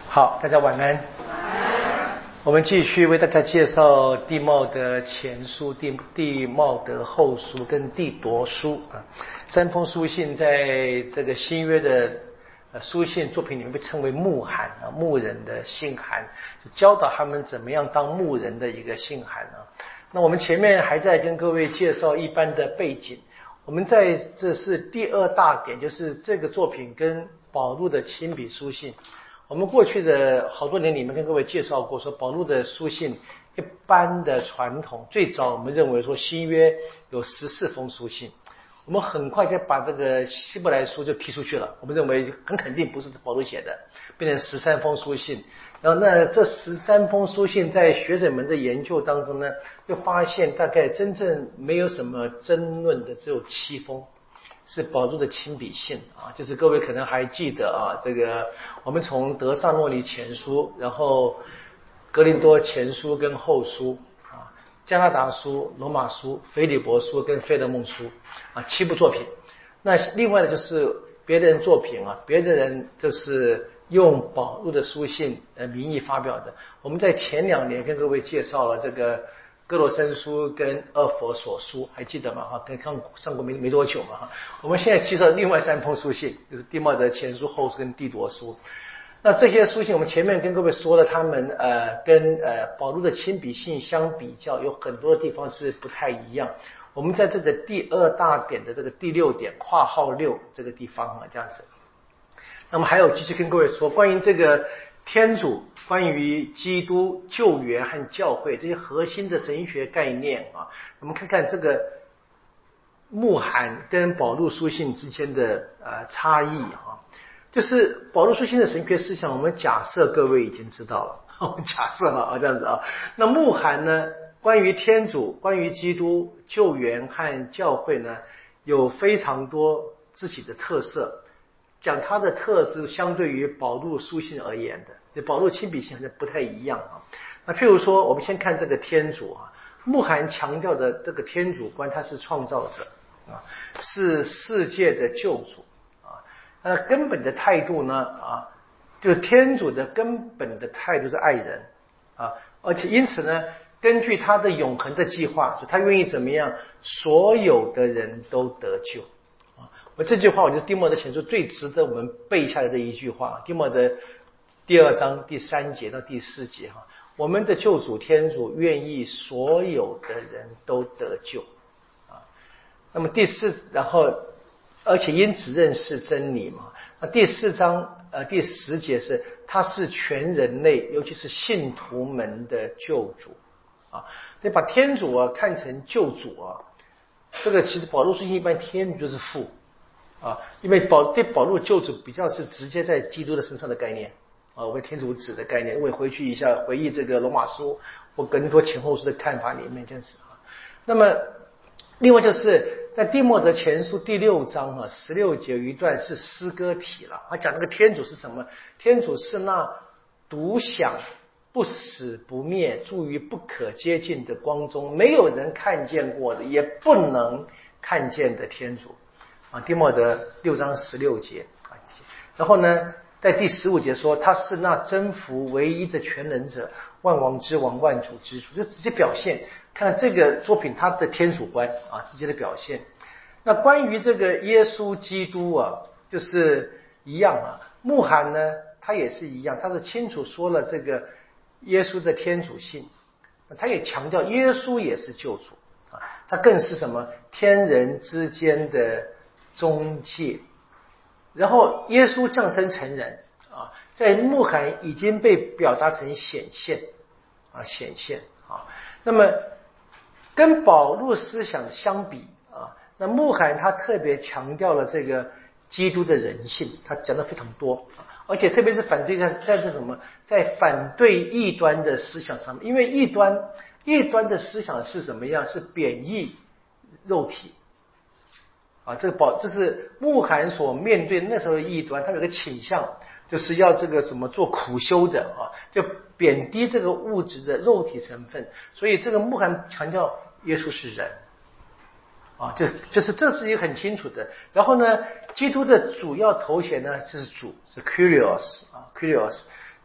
好，大家晚安。我们继续为大家介绍地茂德前书、地茂德后书跟地铎书啊，三封书信在这个新约的书信作品里面被称为牧函啊，牧人的信函，就教导他们怎么样当牧人的一个信函啊。那我们前面还在跟各位介绍一般的背景，我们在这是第二大点，就是这个作品跟保禄的亲笔书信。我们过去的好多年里面跟各位介绍过，说保禄的书信一般的传统，最早我们认为说新约有14封书信，我们很快就把这个希伯来书就踢出去了，我们认为很肯定不是保禄写的，变成13封书信。然后那这13封书信在学者们的研究当中呢，就发现大概真正没有什么争论的只有7封。是保禄的亲笔信啊，就是各位可能还记得啊，这个我们从德萨洛尼前书，然后格林多前书跟后书啊，加拉达书、罗马书、腓立伯书跟费勒蒙书啊，7部作品。那另外的就是别的人作品啊，别的人就是用保禄的书信名义发表的。我们在前2年跟各位介绍了这个哥罗森书跟厄弗所书，还记得吗？哈，刚上过没多久嘛哈。我们现在介绍另外3封书信，就是地茂德前书、后书跟地铎书。那这些书信我们前面跟各位说了，他们跟保禄的亲笔信相比较，有很多地方是不太一样。我们在这个第2大点的这个第6点括号6这个地方啊，这样子。那么还有继续跟各位说关于这个天主、关于基督、救援和教会这些核心的神学概念啊，我们看看这个牧函跟保禄书信之间的差异啊。就是保禄书信的神学思想，我们假设各位已经知道了，我们假设了啊这样子啊。那牧函呢，关于天主、关于基督、救援和教会呢，有非常多自己的特色。讲它的特色相对于保禄书信而言的，保禄亲笔信好像不太一样啊。那譬如说，我们先看这个天主啊，牧函强调的这个天主观，他是创造者啊，是世界的救主啊。根本的态度呢啊，就是天主的根本的态度是爱人啊，而且因此呢，根据他的永恒的计划，就他愿意怎么样，所有的人都得救。这句话我觉得地茂德前书最值得我们背下来的一句话，地茂德第2章第3节到第4节哈，我们的救主天主愿意所有的人都得救啊。那么第4，然后而且因此认识真理嘛。那第4章第10节是他是全人类，尤其是信徒们的救主啊。所以把天主啊看成救主啊，这个其实保禄书信一般天主就是父。因为对保禄救主比较是直接在基督的身上的概念为天主子的概念。我回去一下回忆这个罗马书或更多前后书的看法里面这样子啊。那么另外就是在地默德前书第6章16节有一段是诗歌体了，他讲那个天主是什么？天主是那独享不死不灭住于不可接近的光中，没有人看见过的，也不能看见的天主地默德6章16节然后呢在第15节说他是那征服唯一的全能者，万王之王，万主之主，就直接表现看这个作品他的天主观直接的表现。那关于这个耶稣基督就是一样牧函呢他也是一样，他是清楚说了这个耶稣的天主性，他也强调耶稣也是救主他更是什么天人之间的中介。然后耶稣降生成人在牧函已经被表达成显现显现那么跟保禄思想相比那牧函他特别强调了这个基督的人性，他讲的非常多而且特别是反对在这什么在反对异端的思想上面，因为异端的思想是什么样？是贬义肉体这是牧函所面对那时候的异端，他有个倾向就是要这个什么做苦修的就贬低这个物质的肉体成分，所以这个牧函强调耶稣是人就是这是一个很清楚的。然后呢基督的主要头衔呢就是主，是 Kyrios Kyrios，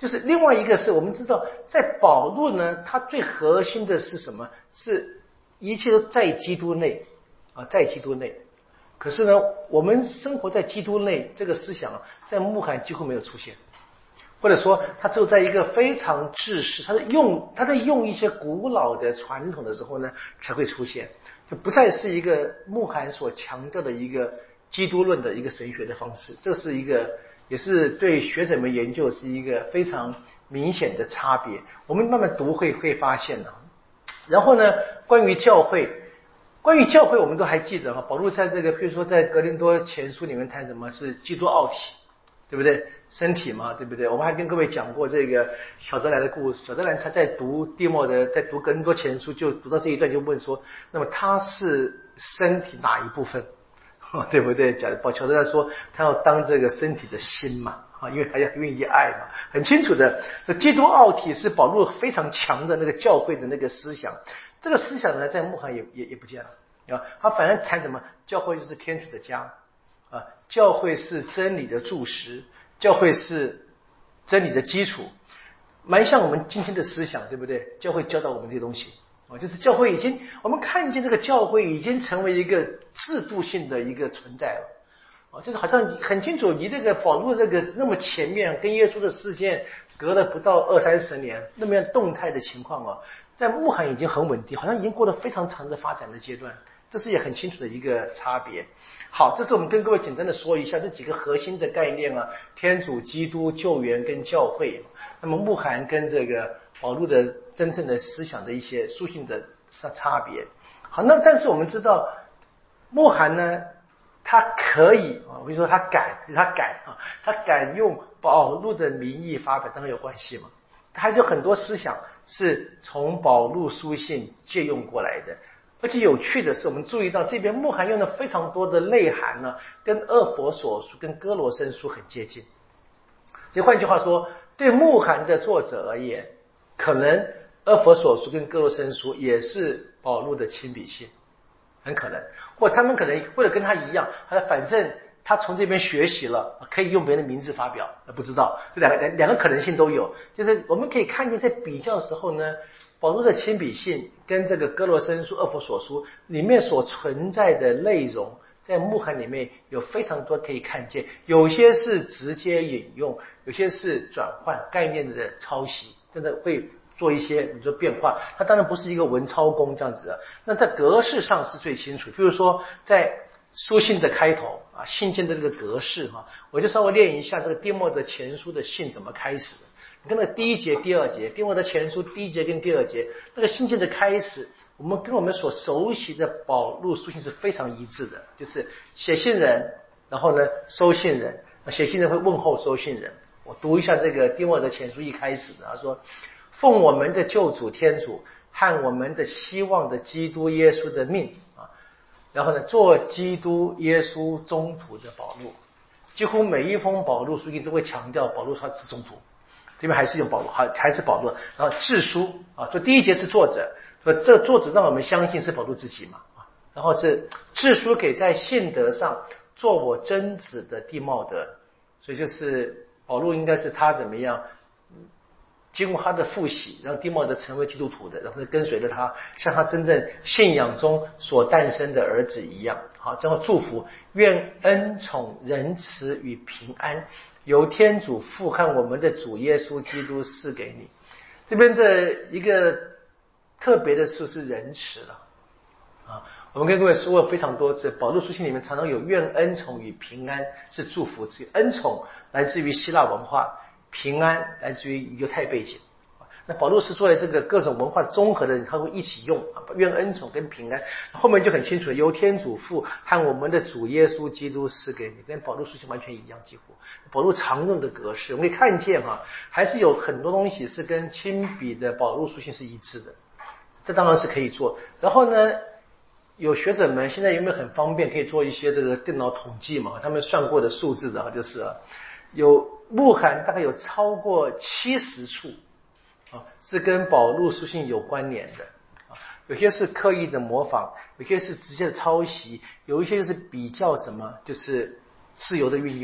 就是另外一个是我们知道，在保禄呢，它最核心的是什么？是一切都在基督内在基督内。可是呢，我们生活在基督内这个思想在穆罕几乎没有出现，或者说他只有在一个非常制式，他在用一些古老的传统的时候呢才会出现，就不再是一个穆罕所强调的一个基督论的一个神学的方式。这是一个也是对学者们研究是一个非常明显的差别。我们慢慢读会发现的。然后呢，关于教会我们都还记得保罗在这个譬如说在格林多前书里面谈什么是基督奥体，对不对？身体嘛，对不对？我们还跟各位讲过这个小德兰的故事。小德兰他在读在读格林多前书，就读到这一段就问说，那么他是身体哪一部分？对不对？小德兰说他要当这个身体的心嘛，因为他要愿意爱嘛，很清楚的。基督奥体是保罗非常强的那个教会的那个思想。这个思想呢，在穆罕也不见了他反而谈什么？教会就是天主的家教会是真理的柱石，教会是真理的基础，蛮像我们今天的思想，对不对？教会教导我们这些东西就是教会我们看见这个教会已经成为一个制度性的一个存在了就是好像很清楚，离这个保罗这个那么前面跟耶稣的事件隔了不到20-30年，那么样动态的情况在穆罕已经很稳定，好像已经过了非常长的发展的阶段，这是也很清楚的一个差别。好，这是我们跟各位简单的说一下这几个核心的概念天主、基督、救援跟教会。那么穆罕跟这个保罗的真正的思想的一些属性的差别。好，那但是我们知道穆罕呢，他可以我跟你说他敢用保罗的名义发表，当然有关系嘛。他还有很多思想是从保禄书信借用过来的。而且有趣的是，我们注意到这边穆罕用了非常多的内涵跟厄弗所书跟哥罗森书很接近。所以换句话说，对穆罕的作者而言，可能厄弗所书跟哥罗森书也是保禄的亲笔信，很可能，或他们可能或者跟他一样，反正他从这边学习了，可以用别人的名字发表，不知道，这两个可能性都有。就是我们可以看见在比较的时候呢，保罗的亲笔信跟这个哥罗森书、厄弗所书里面所存在的内容，在穆罕里面有非常多可以看见，有些是直接引用，有些是转换概念的抄袭，真的会做一些你说变化。它当然不是一个文抄工这样子那在格式上是最清楚。比如说在书信的开头信件的这个格式我就稍微练一下这个丁默德前书的信怎么开始的。你看那个第一节、第二节，丁默德前书第一节跟第二节，那个信件的开始，我们跟我们所熟悉的保禄书信是非常一致的，就是写信人，然后呢收信人，写信人会问候收信人。我读一下这个丁默德前书一开始的，他说：奉我们的救主天主和我们的希望的基督耶稣的命然后呢做基督耶稣宗徒的保禄。几乎每一封保禄书信都会强调保禄他是宗徒，这边还是用保禄，还是保禄。然后致书说第一节是作者，说这作者让我们相信是保禄自己嘛然后是致书给在信德上做我真子的弟茂德，所以就是保禄应该是他怎么样经过他的复习，让弟茂德成为基督徒的，然后跟随着他，像他真正信仰中所诞生的儿子一样。好，然后祝福，愿恩宠仁慈与平安由天主父和我们的主耶稣基督赐给你。这边的一个特别的事是仁慈了我们跟各位说过非常多次，保禄书信里面常常有愿恩宠与平安是祝福词。恩宠来自于希腊文化，平安来自于犹太背景。那保禄是作为这个各种文化综合的人，他会一起用愿恩宠跟平安，后面就很清楚了，由天主父和我们的主耶稣基督赐给你，跟保禄书信完全一样。几乎保禄常用的格式，我们可以看见还是有很多东西是跟亲笔的保禄书信是一致的，这当然是可以做。然后呢，有学者们现在有没有很方便可以做一些这个电脑统计嘛？他们算过的数字的就是有穆罕大概有超过70处是跟保禄书信有关联的有些是刻意的模仿，有些是直接的抄袭，有一些就是比较什么就是自由的运用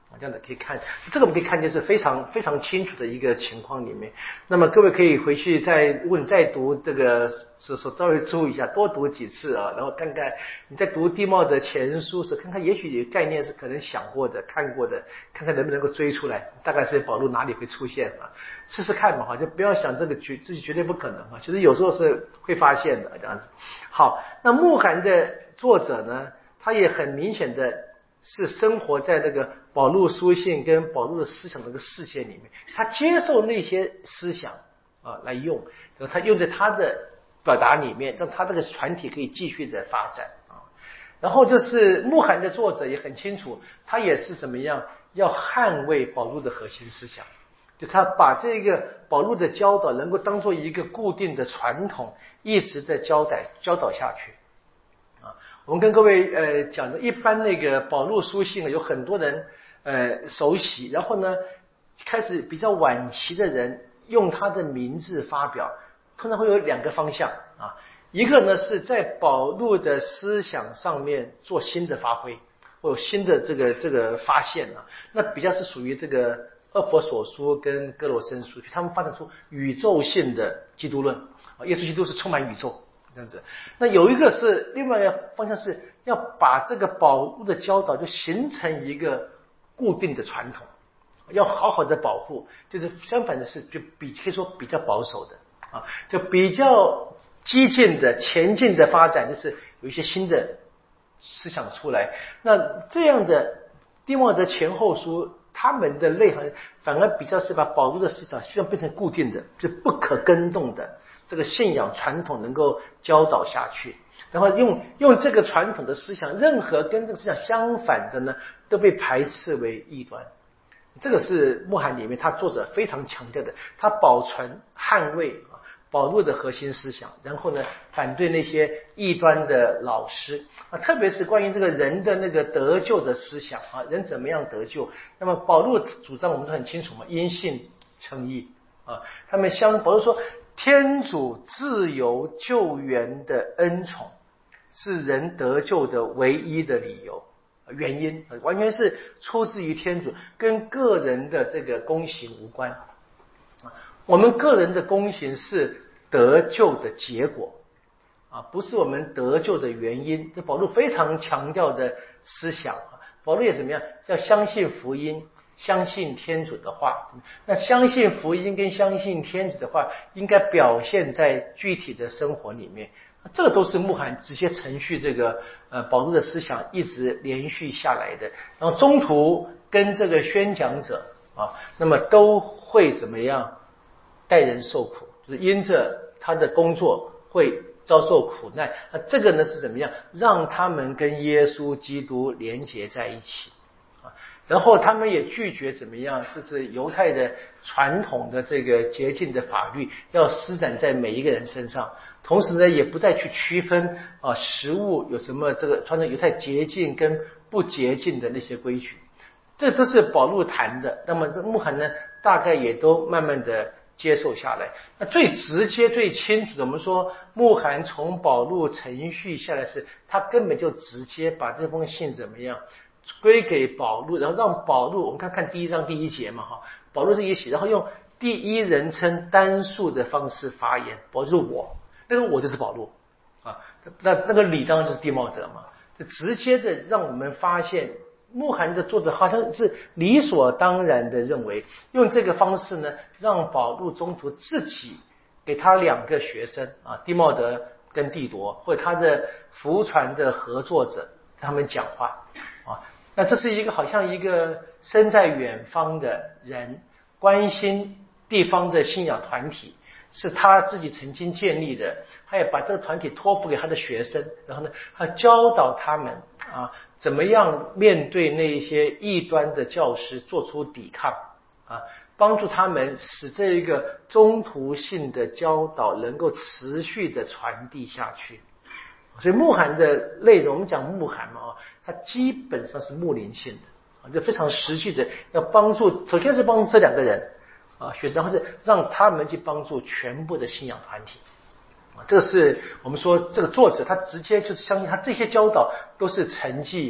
这样子可以看，这个我们可以看见是非常非常清楚的一个情况里面。那么各位可以回去如果你再读这个稍微注意一下，多读几次啊，然后看看你在读地貌的前书时，看看也许概念是可能想过的、看过的，看看能不能够追出来，大概是保罗哪里会出现啊？试试看嘛哈，就不要想这个自己绝对不可能啊，其实有时候是会发现的这样子。好，那慕寒的作者呢，他也很明显的是生活在那个保禄书信跟保禄的思想那个世界里面，他接受那些思想啊来用，他用在他的表达里面，让他这个团体可以继续的发展啊。然后就是慕寒的作者也很清楚，他也是怎么样要捍卫保禄的核心思想，就是他把这个保禄的教导能够当做一个固定的传统，一直的教导下去。我们跟各位讲的，一般那个保禄书信有很多人熟悉，然后呢，开始比较晚期的人用他的名字发表，通常会有两个方向啊，一个呢是在保禄的思想上面做新的发挥，或有新的这个发现啊，那比较是属于这个厄弗所书跟哥罗森书，他们发展出宇宙性的基督论啊，耶稣基督是充满宇宙。这样子，那有一个是另外一个方向，是要把这个保禄的教导就形成一个固定的传统，要好好的保护。就是相反的是，就可以说比较保守的啊，就比较激进的前进的发展，就是有一些新的思想出来。那这样的地貌的前后书，他们的内涵反而比较是把保禄的思想希望变成固定的，就不可更动的。这个信仰传统能够教导下去，然后用这个传统的思想，任何跟这个思想相反的呢，都被排斥为异端。这个是慕寒里面他作者非常强调的，他保存捍卫保禄的核心思想，然后呢反对那些异端的老师啊，特别是关于这个人的那个得救的思想啊，人怎么样得救？那么保禄主张我们都很清楚嘛，因信称义啊，他们保禄说。天主自由救援的恩宠是人得救的唯一的理由原因，完全是出自于天主，跟个人的这个功行无关。我们个人的功行是得救的结果啊，不是我们得救的原因。这保禄非常强调的思想，保禄也怎么样？要相信福音。相信天主的话，那相信福音跟相信天主的话，应该表现在具体的生活里面。这个都是慕寒直接承续这个保禄的思想一直连续下来的。然后中途跟这个宣讲者啊，那么都会怎么样待人受苦，就是因着他的工作会遭受苦难。那这个呢是怎么样让他们跟耶稣基督连结在一起？然后他们也拒绝怎么样，这是犹太的传统的这个洁净的法律要施展在每一个人身上，同时呢也不再去区分食物有什么这个传统犹太洁净跟不洁净的那些规矩，这都是保禄谈的。那么这慕寒呢大概也都慢慢的接受下来。那最直接最清楚的，我们说慕寒从保禄程序下来，是他根本就直接把这封信怎么样归给保禄，然后让保禄，我们看第一章第一节嘛哈，保禄是一起，然后用第一人称单数的方式发言，保禄就是我，那个我就是保禄啊，那个你当然就是地茂德嘛，就直接的让我们发现慕寒的作者好像是理所当然的认为，用这个方式呢，让保禄中途自己给他两个学生啊，地茂德跟地铎，或者他的福传的合作者，他们讲话啊。那这是一个好像一个身在远方的人，关心地方的信仰团体，是他自己曾经建立的，他也把这个团体托付给他的学生，然后呢，他教导他们啊，怎么样面对那一些异端的教师做出抵抗啊，帮助他们使这一个中途性的教导能够持续的传递下去。所以慕寒的内容，我们讲慕寒嘛，它基本上是牧灵性的，就非常实际的要帮助，首先是帮助这两个人啊学生，然后是让他们去帮助全部的信仰团体啊。这是我们说这个作者他直接就是相信他这些教导都是承继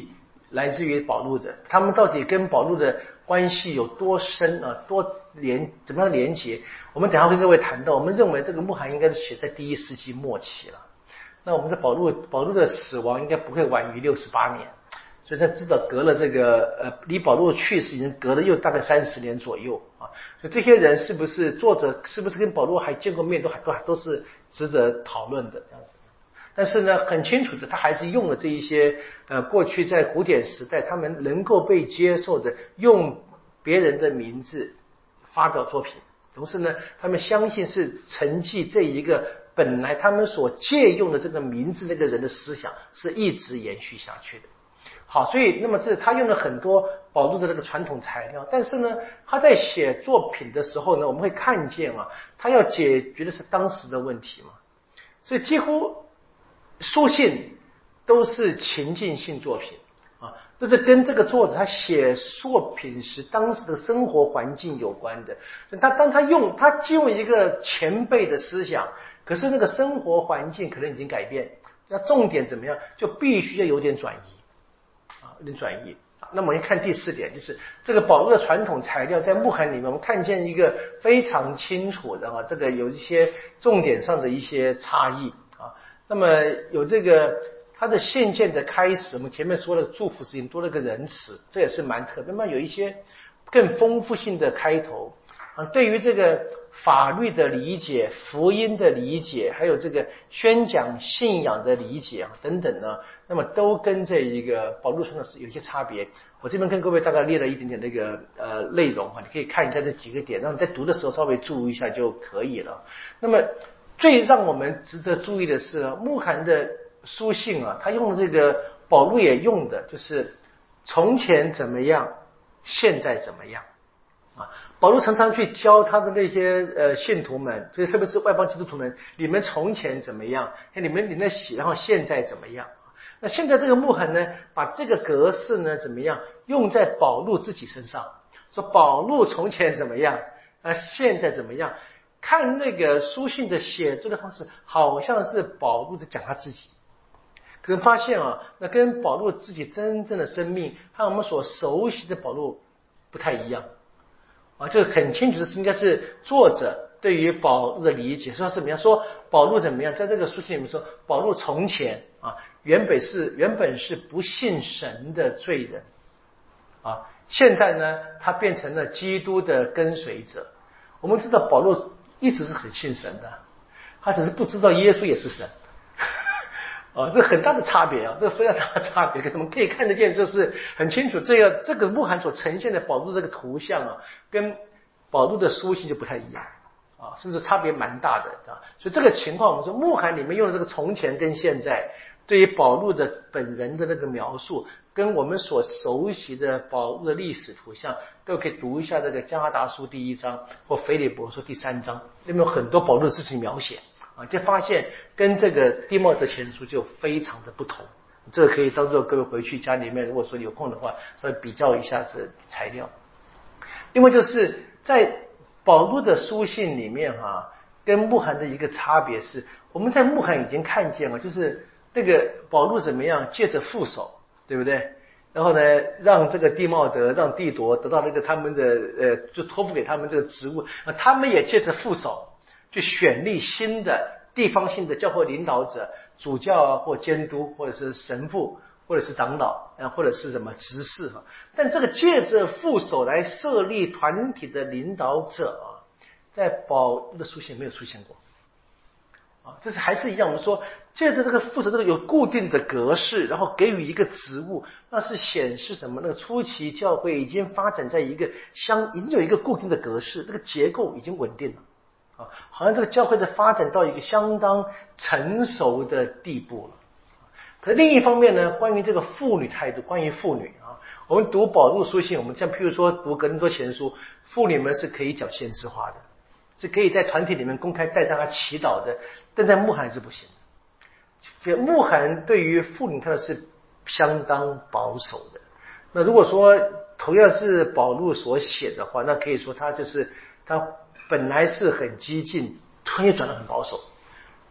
来自于保禄的，他们到底跟保禄的关系有多深啊？怎么样连结？我们等一下会跟各位谈到，我们认为这个穆罕应该是写在第1世纪末期了。那我们的保禄的死亡应该不会晚于68年，所以他至少隔了这个离保禄去世已经隔了又大概30年左右啊。所以这些人是不是作者是不是跟保禄还见过面，都是值得讨论的这样子。但是呢，很清楚的，他还是用了这一些过去在古典时代他们能够被接受的，用别人的名字发表作品。同时呢，他们相信是承继这一个本来他们所借用的这个名字那个人的思想是一直延续下去的。好，所以那么他用了很多保禄的那个传统材料，但是呢，他在写作品的时候呢，我们会看见啊，他要解决的是当时的问题嘛，所以几乎书信都是情境性作品啊，都是跟这个作者他写作品时当时的生活环境有关的。他既用一个前辈的思想，可是那个生活环境可能已经改变，那重点怎么样，就必须要有点转移啊，有点转移。那么我们看第4点，就是这个保禄的传统材料在穆罕里面，我们看见一个非常清楚的啊，这个有一些重点上的一些差异啊。那么有这个他的信件的开始，我们前面说了祝福事情多了个仁慈，这也是蛮特别。那么有一些更丰富性的开头啊，对于这个法律的理解、福音的理解，还有这个宣讲信仰的理解啊等等呢，那么都跟这一个保禄传统是有一些差别。我这边跟各位大概列了一点点那个内容啊，你可以看一下这几个点，让你在读的时候稍微注意一下就可以了。那么最让我们值得注意的是，穆罕的书信啊，他用的这个保禄也用的就是从前怎么样，现在怎么样啊。保禄常常去教他的那些信徒们，所以特别是外邦基督徒们，你们从前怎么样，你们的喜，然后现在怎么样。那现在这个穆罕呢，把这个格式呢怎么样用在保禄自己身上，说保禄从前怎么样，现在怎么样。看那个书信的写作的方式，好像是保禄在讲他自己，可能发现啊，那跟保禄自己真正的生命和我们所熟悉的保禄不太一样啊。这个很清楚的是，应该是作者对于保禄的理解，说怎么样，说保禄怎么样，在这个书信里面说，保禄从前啊，原本是不信神的罪人啊，现在呢，他变成了基督的跟随者。我们知道保禄一直是很信神的，他只是不知道耶稣也是神啊，这很大的差别啊，这非常大的差别。我们可以看得见，就是很清楚，这个穆罕所呈现的保禄这个图像啊，跟保禄的书信就不太一样啊，甚至差别蛮大的啊。所以这个情况，我们说穆罕里面用的这个从前跟现在，对于保禄的本人的那个描述，跟我们所熟悉的保禄的历史图像，都可以读一下这个加拉达书第1章或腓立比书第3章，里面有很多保禄的自己描写啊，就发现跟这个弟莫德前书就非常的不同。这个可以当做各位回去家里面，如果说有空的话，稍微比较一下子材料。另外就是在保禄的书信里面跟穆罕的一个差别是，我们在穆罕已经看见了，就是那个保禄怎么样借着副手，对不对？然后呢，让这个弟茂德、让弟铎得到那个他们的就托付给他们这个职务，他们也借着副手去选立新的地方性的教会领导者，主教或监督，或者是神父，或者是长老，或者是什么执事。但这个借着副手来设立团体的领导者在保禄的书信没有出现过。就是还是一样，我们说借着这个副手这个有固定的格式，然后给予一个职务，那是显示什么？那个初期教会已经发展在一个已经有一个固定的格式，那个结构已经稳定了好像这个教会的发展到一个相当成熟的地步了。可另一方面呢，关于这个妇女态度，关于妇女我们读保禄书信，我们像譬如说读哥林多前书，妇女们是可以讲先知话的，是可以在团体里面公开带大家祈祷的，但在穆罕是不行的。穆罕对于妇女看的是相当保守的。那如果说同样是保禄所写的话，那可以说他本来是很激进，突然又转得很保守。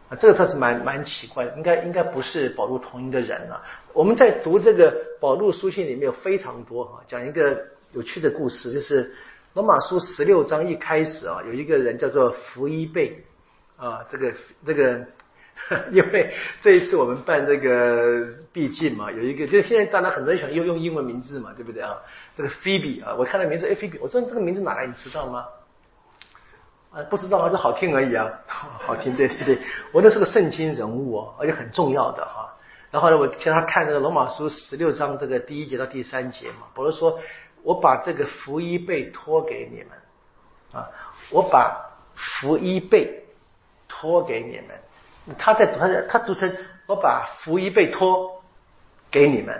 这个倒是蛮奇怪的，应该不是保禄同一个人啊。我们在读这个保禄书信里面有非常多讲一个有趣的故事，就是罗马书16章一开始有一个人叫做福伊贝这个因为这一次我们办这个毕竟嘛，有一个就现在大家很多人喜欢用英文名字嘛，对不对啊？这个 Phoebe 我看到名字Phoebe， 我说这个名字哪来你知道吗？不知道还是好听而已啊，好听，对，我那是个圣经人物而且很重要的然后呢，我请他看这个罗马书16章这个第1节到第3节嘛，保罗说，我把这个福音贝托给你们我把福音贝托给你们，他读成我把福音贝托给你们。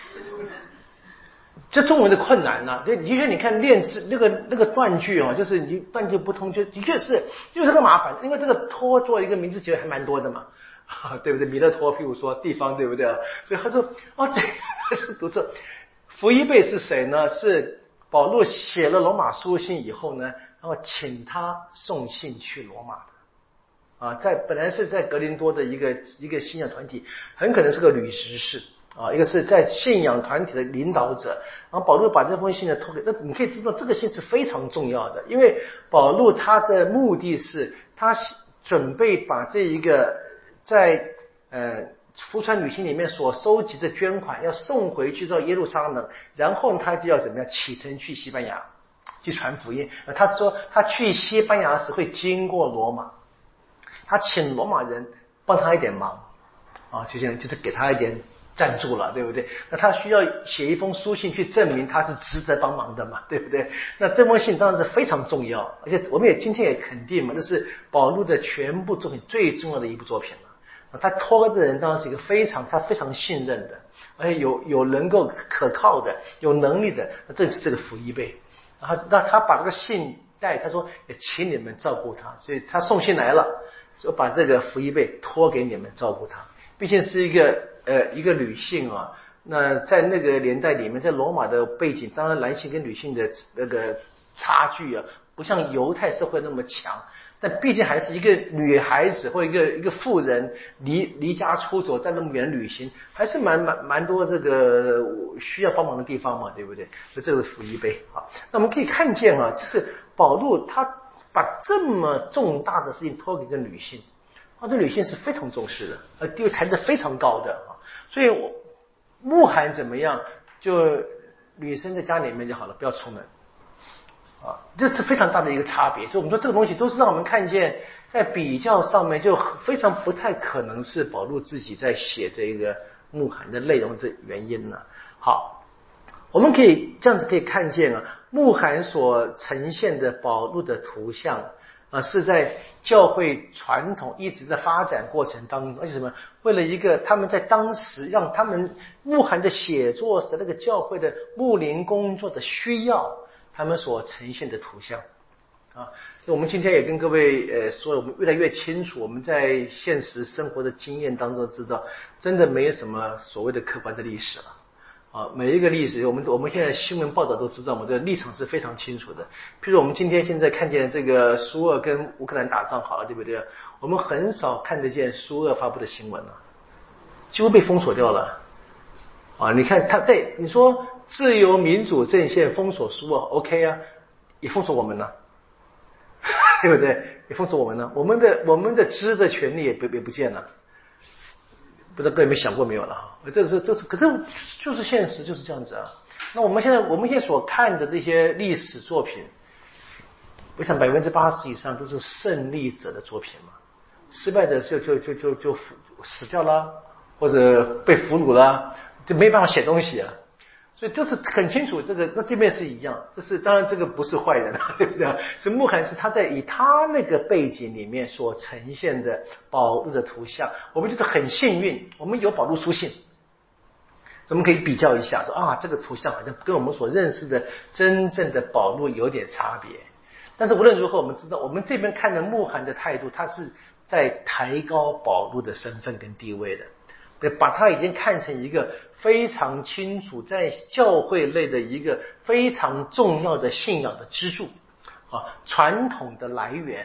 这中文的困难呢，的确你看练字那个断句就是你断句不通，就的确是就是个麻烦，因为这个托做一个名字其实还蛮多的嘛，对不对？弥勒托，譬如说地方，对不对？所以他说对，是读错。福音贝是谁呢？是保禄写了罗马书信以后呢，然后请他送信去罗马的本来是在格林多的一个信仰团体，很可能是个女执事一个是在信仰团体的领导者，然后保禄把这封信呢托给，那你可以知道这个信是非常重要的，因为保禄他的目的是他准备把这一个在福传旅行里面所收集的捐款要送回去到耶路撒冷，然后他就要怎么样启程去西班牙去传福音。他说他去西班牙时会经过罗马，他请罗马人帮他一点忙就是给他一点赞助了，对不对？那他需要写一封书信去证明他是值得帮忙的嘛，对不对？那这封信当然是非常重要，而且我们今天也肯定嘛，这是保禄的全部作品最重要的一部作品了。他托这人当然是一个他非常信任的，而且有能够可靠的，有能力的，那这是这个福音贝。然后那他把这个信带，他说也请你们照顾他，所以他送信来了，就把这个福音贝托给你们照顾他。毕竟是一个女性那在那个年代里面，在罗马的背景，当然男性跟女性的那个差距不像犹太社会那么强，但毕竟还是一个女孩子或一个妇人离家出走，在那么远旅行，还是蛮多这个需要帮忙的地方嘛，对不对？所以这个是福音贝那我们可以看见就是保禄他把这么重大的事情托给一个女性。对女性是非常重视的，地位抬得非常高的所以慕寒怎么样？就女生在家里面就好了，不要出门这是非常大的一个差别。所以我们说这个东西都是让我们看见，在比较上面就非常不太可能是保禄自己在写这个慕寒的内容这原因呢。好，我们可以这样子可以看见慕寒所呈现的保禄的图像。是在教会传统一直在发展过程当中，而且什么？为了一个他们在当时让他们慕寒的写作的那个教会的牧灵工作的需要，他们所呈现的图像我们今天也跟各位说，我们越来越清楚，我们在现实生活的经验当中知道，真的没有什么所谓的客观的历史了。每一个历史，我们现在新闻报道都知道，我们的立场是非常清楚的。譬如我们今天现在看见这个苏俄跟乌克兰打仗好了，对不对？我们很少看得见苏俄发布的新闻了，几乎被封锁掉了。你看你说自由民主阵线封锁苏俄 ，OK 也封锁我们呢，对不对？也封锁我们呢，我们的知的权利也不见了。不知道各位有没有想过没有了这是可是就是现实就是这样子那我们现在所看的这些历史作品，我想80%以上都是胜利者的作品嘛，失败者就死掉了，或者被俘虏了，就没办法写东西所以这是很清楚，那这边是一样，当然这个不是坏人对不对？是慕寒是他在以他那个背景里面所呈现的保禄的图像，我们就是很幸运，我们有保禄书信，我们可以比较一下，说这个图像好像跟我们所认识的真正的保禄有点差别。但是无论如何，我们知道我们这边看的慕寒的态度，他是在抬高保禄的身份跟地位的。把它已经看成一个非常清楚在教会内的一个非常重要的信仰的支柱传统的来源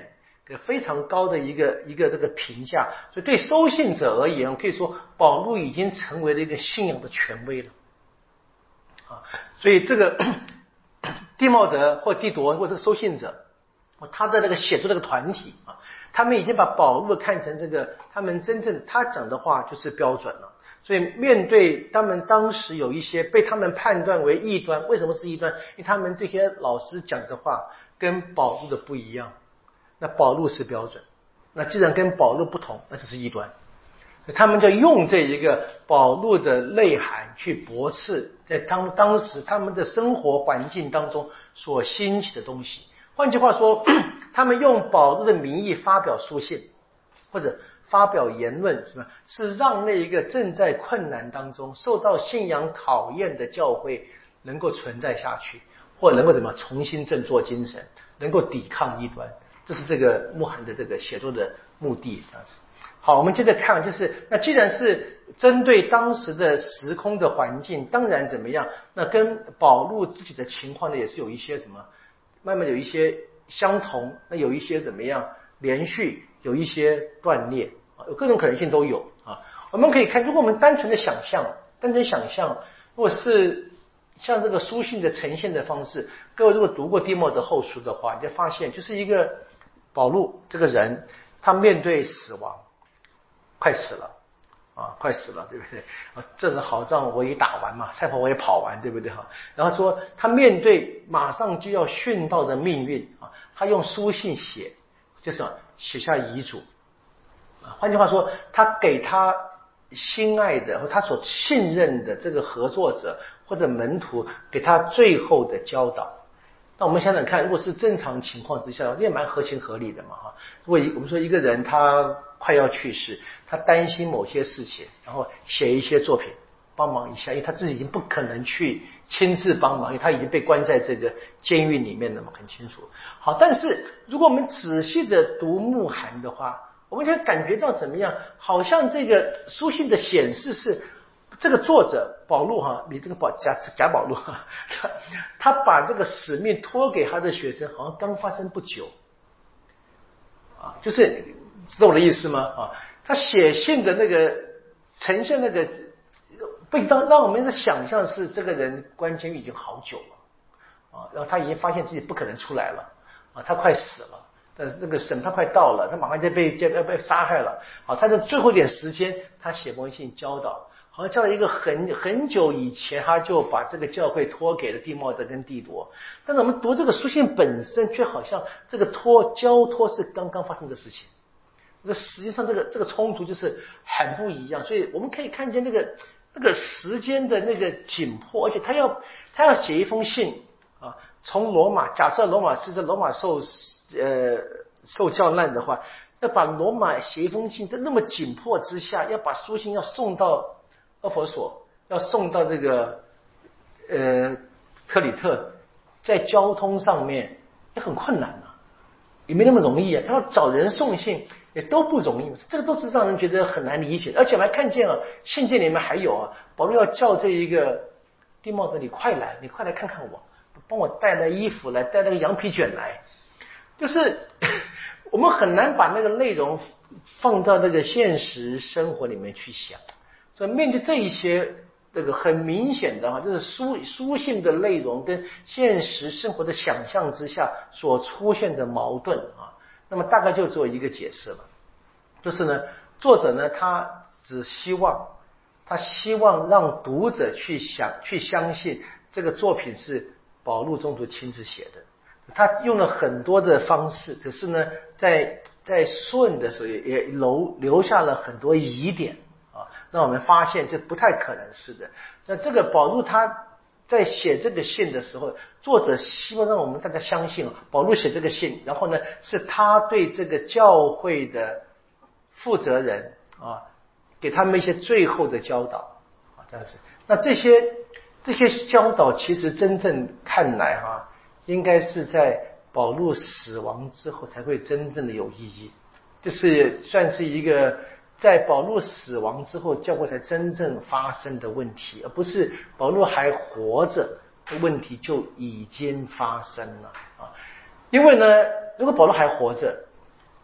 非常高的一个这个评价，所以对收信者而言，可以说保禄已经成为了一个信仰的权威了啊。所以这个地茂德或地铎或者收信者，他的那个写作这个团体啊，他们已经把保禄看成这个他们真正他讲的话就是标准了。所以面对他们当时有一些被他们判断为异端，为什么是异端？因为他们这些老师讲的话跟保禄的不一样。那保禄是标准，那既然跟保禄不同，那就是异端。他们就用这一个保禄的内涵去驳斥在当时他们的生活环境当中所兴起的东西。换句话说，他们用保禄的名义发表书信或者发表言论，是让那一个正在困难当中受到信仰考验的教会能够存在下去，或能够重新振作精神，能够抵抗异端。这是这个穆罕的这个写作的目的，这样子。好，我们接着看，就是那既然是针对当时的时空的环境，当然怎么样？那跟保禄自己的情况呢，也是有一些慢慢有一些相同，那有一些怎么样连续，有一些断裂啊，有各种可能性都有啊。我们可以看，如果我们单纯想象，如果是像这个书信的呈现的方式，各位如果读过地默德后书的话，你就发现就是一个保禄这个人，他面对死亡，快死了啊，快死了，对不对？这是好仗我也打完嘛，赛跑我也跑完，对不对哈？然后说他面对马上就要殉道的命运啊，他用书信写，就是写下遗嘱啊。换句话说，他给他心爱的和他所信任的这个合作者或者门徒，给他最后的教导。那我们想想看，如果是正常情况之下，这也蛮合情合理的嘛哈。如果我们说一个人他快要去世，他担心某些事情，然后写一些作品帮忙一下，因为他自己已经不可能去亲自帮忙，因为他已经被关在这个监狱里面了嘛，很清楚。好，但是如果我们仔细的读穆罕的话，我们就会感觉到怎么样？好像这个书信的显示是这个作者保禄哈，你这个贾保禄哈，他把这个使命托给他的学生，好像刚发生不久啊，就是知道我的意思吗？啊，他写信的那个呈现那个，被让我们的想象是这个人关监狱已经好久了啊，然后他已经发现自己不可能出来了啊，他快死了。那个审判快到了，他马上就被杀害了。好，他的最后一点时间，他写封信交导，好像交了一个很久以前，他就把这个教会托给了地茂德跟地铎。但是我们读这个书信本身，却好像这个交托是刚刚发生的事情。那实际上这个冲突就是很不一样，所以我们可以看见那个时间的那个紧迫，而且他要写一封信啊，从罗马，假设罗马是在罗马受教难的话，要把罗马写一封信，在那么紧迫之下，要把书信要送到阿佛所，要送到这个特里特，在交通上面也很困难啊，也没那么容易啊。他要找人送信也都不容易，这个都是让人觉得很难理解。而且我们还看见啊，信件里面还有啊，保罗要叫这一个地茂德，你快来看看我，帮我带来衣服来，带那个羊皮卷来。就是我们很难把那个内容放到那个现实生活里面去想，所以面对这一些这个很明显的就是书信的内容跟现实生活的想象之下所出现的矛盾啊，那么大概就只有一个解释了，就是呢，作者呢他希望让读者去相信这个作品是保禄宗徒亲自写的。他用了很多的方式，可是呢，在顺的时候也留下了很多疑点啊，让我们发现这不太可能是的。那这个保禄他在写这个信的时候，作者希望让我们大家相信保禄写这个信，然后呢，是他对这个教会的负责人啊，给他们一些最后的教导啊，这样子。那这些教导其实真正看来应该是在保禄死亡之后才会真正的有意义，就是算是一个在保禄死亡之后教会才真正发生的问题，而不是保禄还活着的问题就已经发生了啊。因为呢，如果保禄还活着，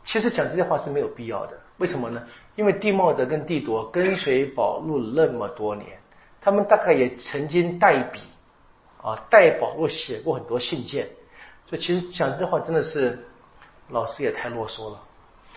其实讲这些话是没有必要的。为什么呢？因为帝茂德跟帝铎跟随保禄那么多年，他们大概也曾经代笔代保禄写过很多信件，所以其实讲这话真的是老师也太啰嗦了。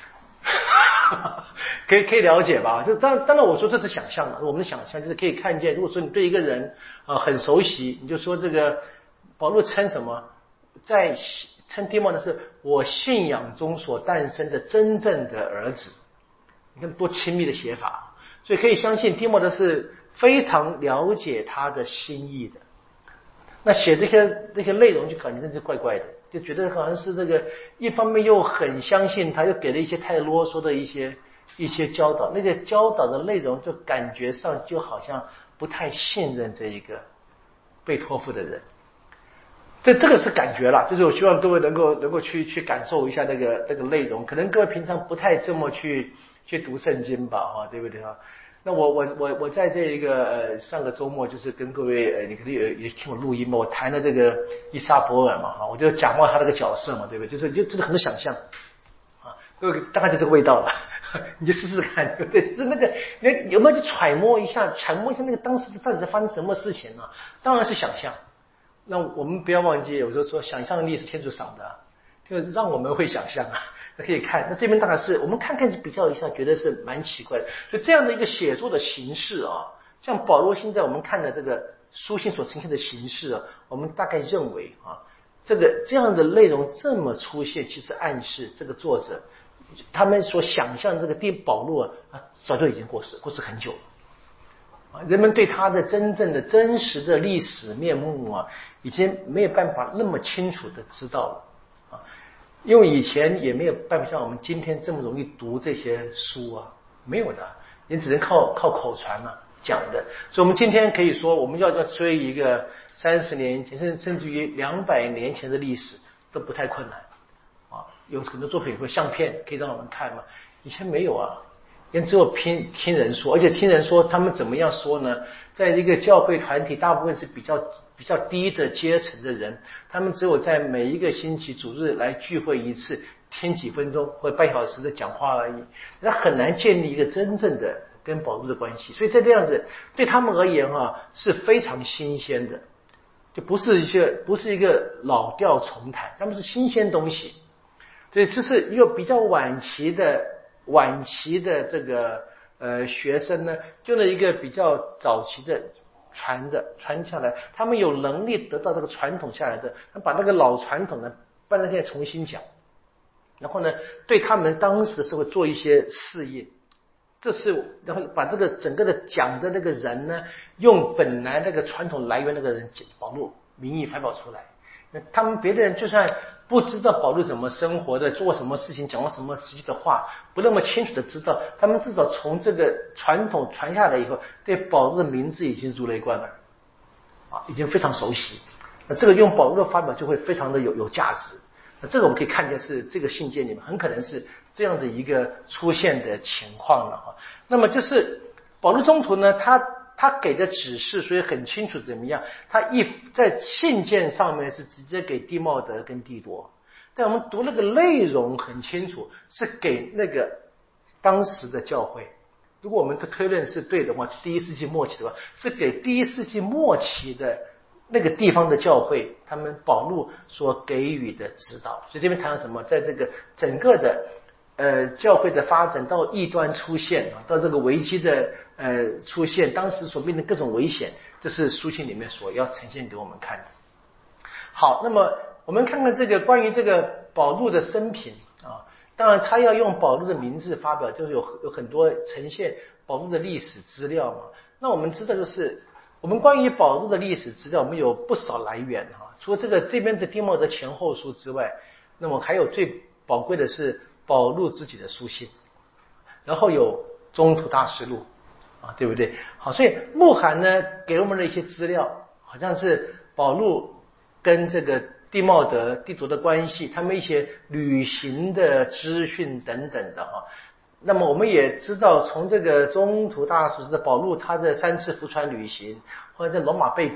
可以了解吧？就当然我说这是想象的，我们的想象就是可以看见。如果说你对一个人很熟悉，你就说这个保禄称什么，在称帝茂德是我信仰中所诞生的真正的儿子，你看多亲密的写法，所以可以相信帝茂德是非常了解他的心意的。那写这些内容就感觉真是怪怪的，就觉得好像是这个一方面又很相信他，又给了一些太啰嗦的一些教导，那个教导的内容就感觉上就好像不太信任这一个被托付的人。这个是感觉啦，就是我希望各位能够去感受一下那个内容。可能各位平常不太这么去读圣经吧，对不对啊？那我在这一个上个周末就是跟各位你可能也听我录音嘛，我谈了这个伊莎伯尔嘛，我就讲过他那个角色嘛，对不对？就真的很多想象各位大概就这个味道了，你就试试看，对不对？是那个你有没有去揣摩一下那个当时到底是发生什么事情呢？当然是想象。那我们不要忘记，有时候说想象力是天主赏的，就让我们会想象可以看。那这边大概是我们看比较一下，觉得是蛮奇怪的。所以这样的一个写作的形式像保罗现在我们看的这个书信所呈现的形式我们大概认为这样的内容这么出现，其实暗示这个作者他们所想象的这个保罗早就已经过世很久了。人们对他的真正的真实的历史面目已经没有办法那么清楚的知道了因为以前也没有办法像我们今天这么容易读这些书没有的，你只能靠口传讲的。所以我们今天可以说，我们要追一个30年前甚至于200年前的历史都不太困难有很多作品或相片可以让我们看嘛，以前没有因为只有听人说，而且听人说他们怎么样说呢？在一个教会团体，大部分是比较低的阶层的人，他们只有在每一个星期主日来聚会一次，听几分钟或半小时的讲话而已，那很难建立一个真正的跟保禄的关系。所以这样子对他们而言是非常新鲜的，就不是一个老调重弹，他们是新鲜东西。所以这是一个比较晚期的这个学生呢，用了一个比较早期的传下来，他们有能力得到这个传统下来的，把那个老传统呢搬到现在重新讲，然后呢对他们当时的社会做一些适应，然后把这个整个的讲的那个人呢，用本来那个传统来源那个人保禄名义发表出来。他们别的人就算不知道保禄怎么生活的，做什么事情，讲过什么实际的话，不那么清楚的知道，他们至少从这个传统传下来以后，对保禄的名字已经如雷贯耳已经非常熟悉。那这个用保禄的发表就会非常的有价值。那这个我们可以看见是这个信件里面很可能是这样的一个出现的情况了那么就是保禄中途呢，他给的指示，所以很清楚怎么样。他在信件上面是直接给帝茂德跟帝铎，但我们读那个内容很清楚，是给那个当时的教会。如果我们的推论是对的话，是第1世纪末期的话，是给第1世纪末期的那个地方的教会，他们保禄所给予的指导。所以这边谈到什么，在这个整个的教会的发展到异端出现到这个危机的出现，当时所面临各种危险，这是书信里面所要呈现给我们看的。好，那么我们看看这个关于这个保禄的生平当然他要用保禄的名字发表，就是有很多呈现保禄的历史资料嘛。那我们知道就是我们关于保禄的历史资料，我们有不少来源除了这边的帝茂德前后书之外，那么还有最宝贵的是保禄自己的书信，然后有中途大事录对不对？好，所以慕罕呢给我们的一些资料，好像是保禄跟这个帝茂德、帝铎的关系，他们一些旅行的资讯等等的那么我们也知道，从这个中途大事的保禄他的3次服船旅行，或者在罗马被捕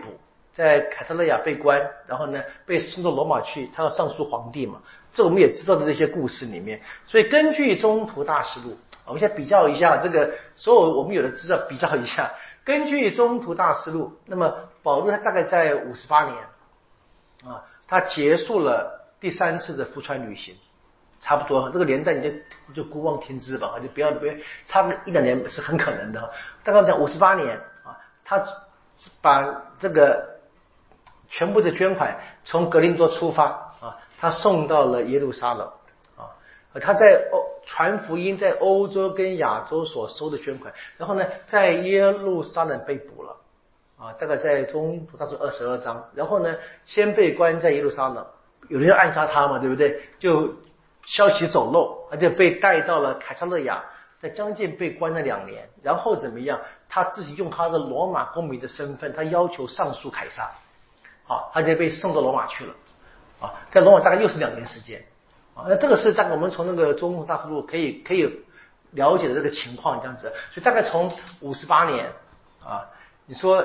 在凯撒勒雅被关，然后呢被送到罗马去，他要上书皇帝嘛，这我们也知道的这些故事里面。所以根据中途大事录，我们先比较一下这个所有我们有的资料比较一下。根据中途大事录，那么保罗他大概在58年啊，他结束了第3次的福传旅行。差不多，这个年代你就姑妄听之吧，就不要差个1-2年是很可能的。大概讲58年啊，他把这个全部的捐款从格林多出发啊，他送到了耶路撒冷啊，他在传福音在欧洲跟亚洲所收的捐款，然后呢在耶路撒冷被捕了啊，大概在中途大书22章，然后呢先被关在耶路撒冷，有人要暗杀他嘛，对不对？就消息走漏，他就被带到了凯撒勒雅，在将近被关了2年，然后怎么样？他自己用他的罗马公民的身份，他要求上诉凯撒，啊，他就被送到罗马去了，啊，在罗马大概又是2年时间，啊，那这个是大概我们从那个中途大事录可以了解的这个情况这样子，所以大概从58年啊，你说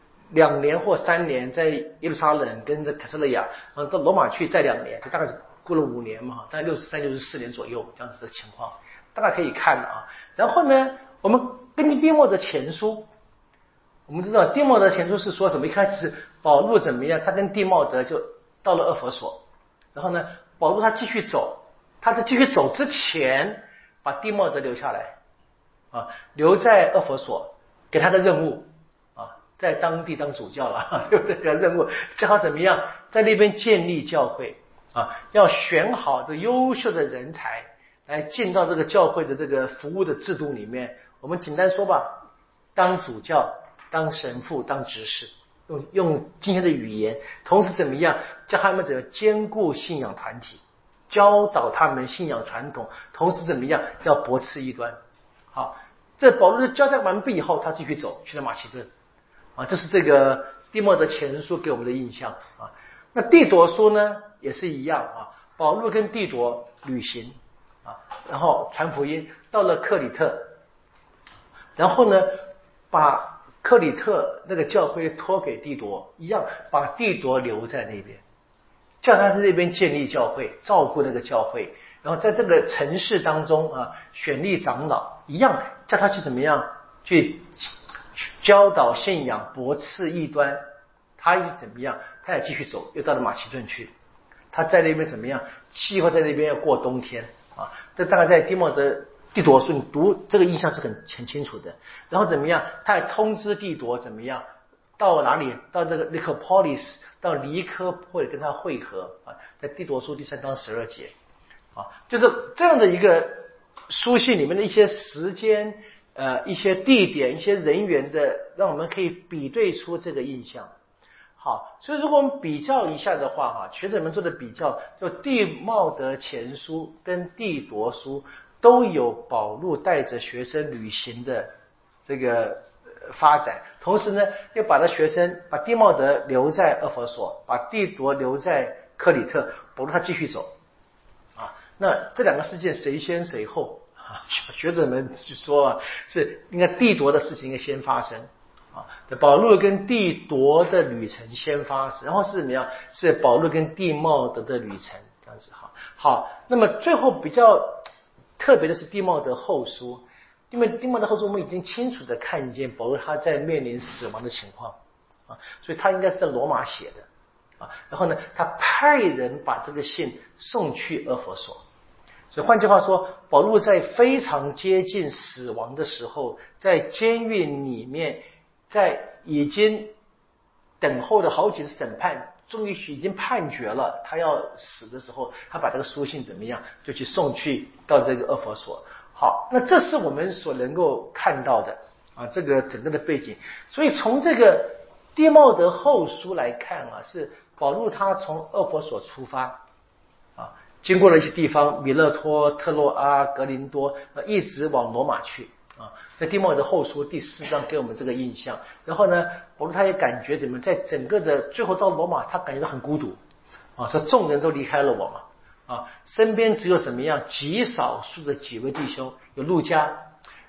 2年或3年在耶路撒冷跟着凯撒勒雅，然后到罗马去再2年，就大概过了5年嘛，大概63、64年左右这样子的情况，大概可以看的啊。然后呢，我们根据丁默德前书，我们知道丁默德前书是说什么？一开始保罗怎么样？他跟丁默德就到了厄弗所，然后呢，保罗他继续走，他在继续走之前，把丁默德留下来啊，留在厄弗所，给他的任务啊，在当地当主教了，对不对？给他任务叫他怎么样，在那边建立教会。啊，要选好这优秀的人才来进到这个教会的这个服务的制度里面。我们简单说吧，当主教、当神父、当执事，用今天的语言，同时怎么样教他们怎么兼顾信仰团体，教导他们信仰传统，同时怎么样要驳斥异端。好，这保罗的交代完毕以后，他继续走去了马其顿啊，这是这个丁默德前书给我们的印象啊。那弟铎书呢？也是一样啊，保罗跟弟铎旅行啊，然后传福音到了克里特，然后呢，把克里特那个教会托给弟铎，一样把弟铎留在那边，叫他在那边建立教会，照顾那个教会，然后在这个城市当中啊，选立长老，一样叫他去怎么样去教导信仰，驳斥异端，他也怎么样，他也继续走，又到了马其顿去。他在那边怎么样？计划在那边要过冬天啊！这大概在丁默德弟铎书，你读这个印象是很清楚的。然后怎么样？他还通知弟铎怎么样？到哪里？到这个 Nicopolis， 到尼科波里跟他会合啊！在弟铎书第3章12节啊，就是这样的一个书信里面的一些时间、一些地点、一些人员的，让我们可以比对出这个印象。好，所以如果我们比较一下的话，哈，学者们做的比较，就弟茂德前书跟弟铎书都有保罗带着学生旅行的这个发展，同时呢，又把弟茂德留在厄弗所，把弟铎留在克里特，保罗他继续走啊。那这2个事件谁先谁后啊？学者们说是应该弟铎的事情应该先发生。保罗跟弟铎的旅程先发生，然后是怎么样？是保罗跟弟茂德的旅程，这样子哈。好，那么最后比较特别的是弟茂德后书，因为弟茂德后书我们已经清楚的看见保罗他在面临死亡的情况啊，所以他应该是在罗马写的啊。然后呢，他派人把这个信送去厄弗所。所以换句话说，保罗在非常接近死亡的时候，在监狱里面。在已经等候了好几次审判，终于已经判决了他要死的时候，他把这个书信怎么样，就去送去到这个厄弗所。好，那这是我们所能够看到的啊，这个整个的背景。所以从这个弟茂德后书来看啊，是保罗他从厄弗所出发啊，经过了一些地方，米勒托、特洛阿、格林多，一直往罗马去。啊，在弟茂德后书第4章给我们这个印象。然后呢，保罗他也感觉怎么在整个的最后到罗马，他感觉到很孤独啊，说众人都离开了我嘛啊，身边只有怎么样极少数的几位弟兄，有路加，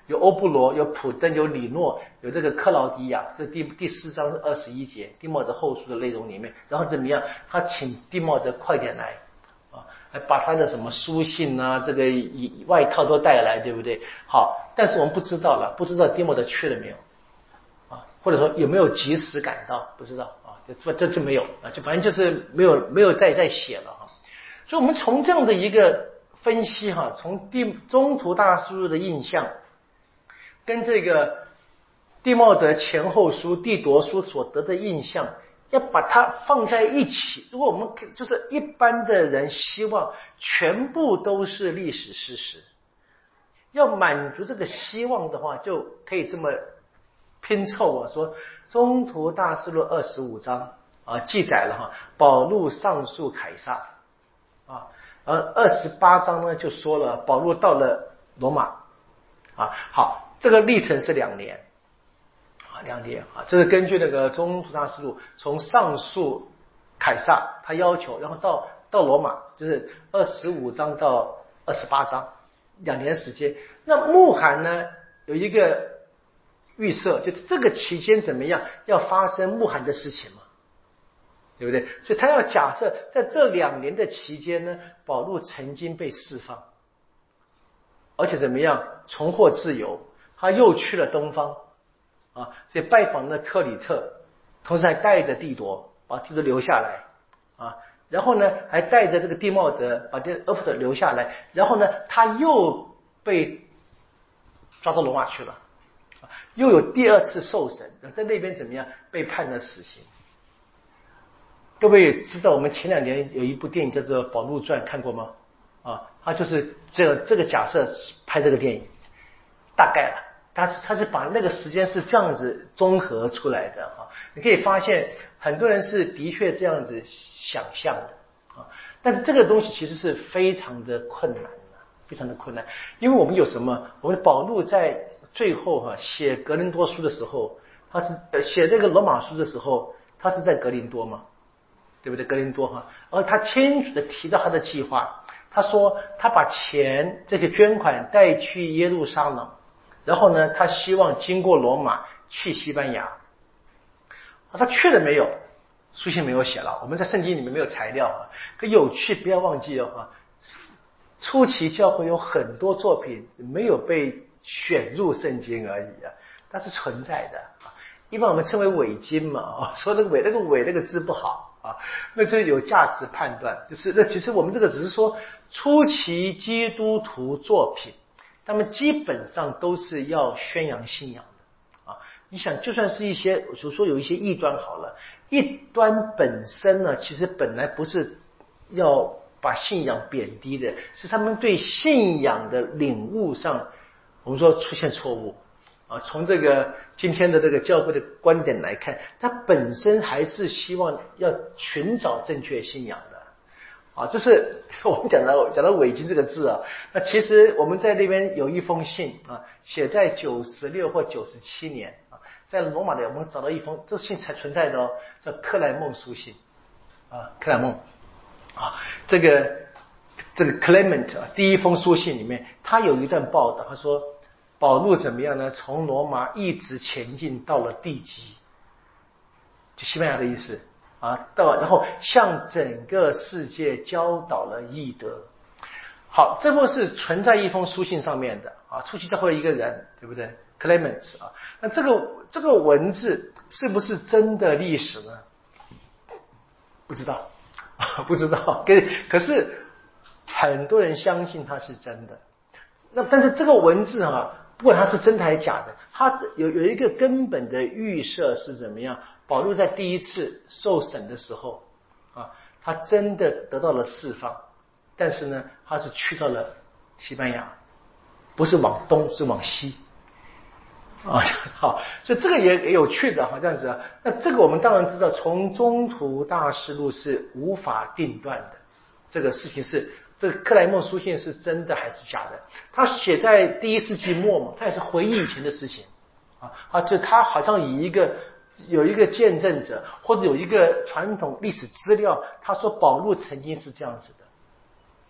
有欧布罗，有普登，有里诺，有这个克劳迪亚，这第4章21节地茂德后书的内容里面。然后怎么样？他请地茂德快点来啊，把他的什么书信啊，这个外套都带来，对不对？好，但是我们不知道了，不知道地茂德去了没有啊，或者说有没有及时赶到，不知道啊，这就没有啊，就反正就是没有再写了哈。所以我们从这样的一个分析哈，从中途大事录的印象。跟这个地茂德前后书、地铎书所得的印象，要把它放在一起。如果我们就是一般的人希望全部都是历史事实，要满足这个希望的话，就可以这么拼凑啊，说中途大事录25章啊记载了哈保禄上诉凯撒啊，而28章呢就说了保禄到了罗马啊，好。这个历程是2年啊，2年啊，这是根据那个中途大事录从上诉凯撒他要求，然后到罗马，就是25章到28章，2年时间。那穆罕呢有一个预设，就是这个期间怎么样要发生穆罕的事情嘛，对不对？所以他要假设在这2年的期间呢，保禄曾经被释放，而且怎么样重获自由。他又去了东方啊，所以拜访了特里特，同时还带着地铎，把地铎留下来啊，然后呢还带着这个地茂德把这俄弗特留下来，然后呢他又被抓到罗马去了，又有第2次受审，在那边怎么样被判了死刑。各位知道我们前2年有一部电影叫做《保禄传》，看过吗？啊，他就是这个假设拍这个电影，大概了。他是把那个时间是这样子综合出来的啊，你可以发现很多人是的确这样子想象的啊，但是这个东西其实是非常的困难的，非常的困难，因为我们有什么？我们保禄在最后写格林多书的时候，他是写这个罗马书的时候，他是在格林多嘛，对不对？格林多哈，而他清楚的提到他的计划，他说他把钱这个捐款带去耶路撒冷。然后呢，他希望经过罗马去西班牙，他去了没有？书信没有写了，我们在圣经里面没有材料啊。可有趣，不要忘记啊，初期教会有很多作品没有被选入圣经而已啊，它是存在的啊。一般我们称为伪经嘛啊，说那个伪那个字不好啊，那就是有价值判断，就是那其实我们这个只是说初期基督徒作品。他们基本上都是要宣扬信仰的啊！你想，就算是一些，我说有一些异端好了，异端本身呢，其实本来不是要把信仰贬低的，是他们对信仰的领悟上，我们说出现错误啊。从这个今天的这个教会的观点来看，它本身还是希望要寻找正确信仰的。啊，这是我们讲到伪经这个字啊。那其实我们在那边有一封信啊，写在96或97年啊，在罗马的我们找到一封，这信才存在的哦，叫克莱孟书信啊，克莱孟啊，这个 Clement 啊，第一封书信里面，他有一段报道，他说保禄怎么样呢？从罗马一直前进到了地极，就西班牙的意思。啊，然后向整个世界教导了义德。好，这部是存在一封书信上面的啊，初期教会一个人，对不对 ？Clement 啊，那这个文字是不是真的历史呢？不知道，不知道。可是很多人相信它是真的。那但是这个文字啊，不管它是真的还是假的，它有一个根本的预设是怎么样？保禄在第1次受审的时候啊，他真的得到了释放，但是呢，他是去到了西班牙，不是往东，是往西啊。好，所以这个也有趣的哈，这样子啊。那这个我们当然知道，从中途大事录是无法定断的，这个事情是这个克莱孟书信是真的还是假的？他写在第1世纪末嘛，他也是回忆以前的事情啊，就他好像有一个见证者，或者有一个传统历史资料，他说保禄曾经是这样子的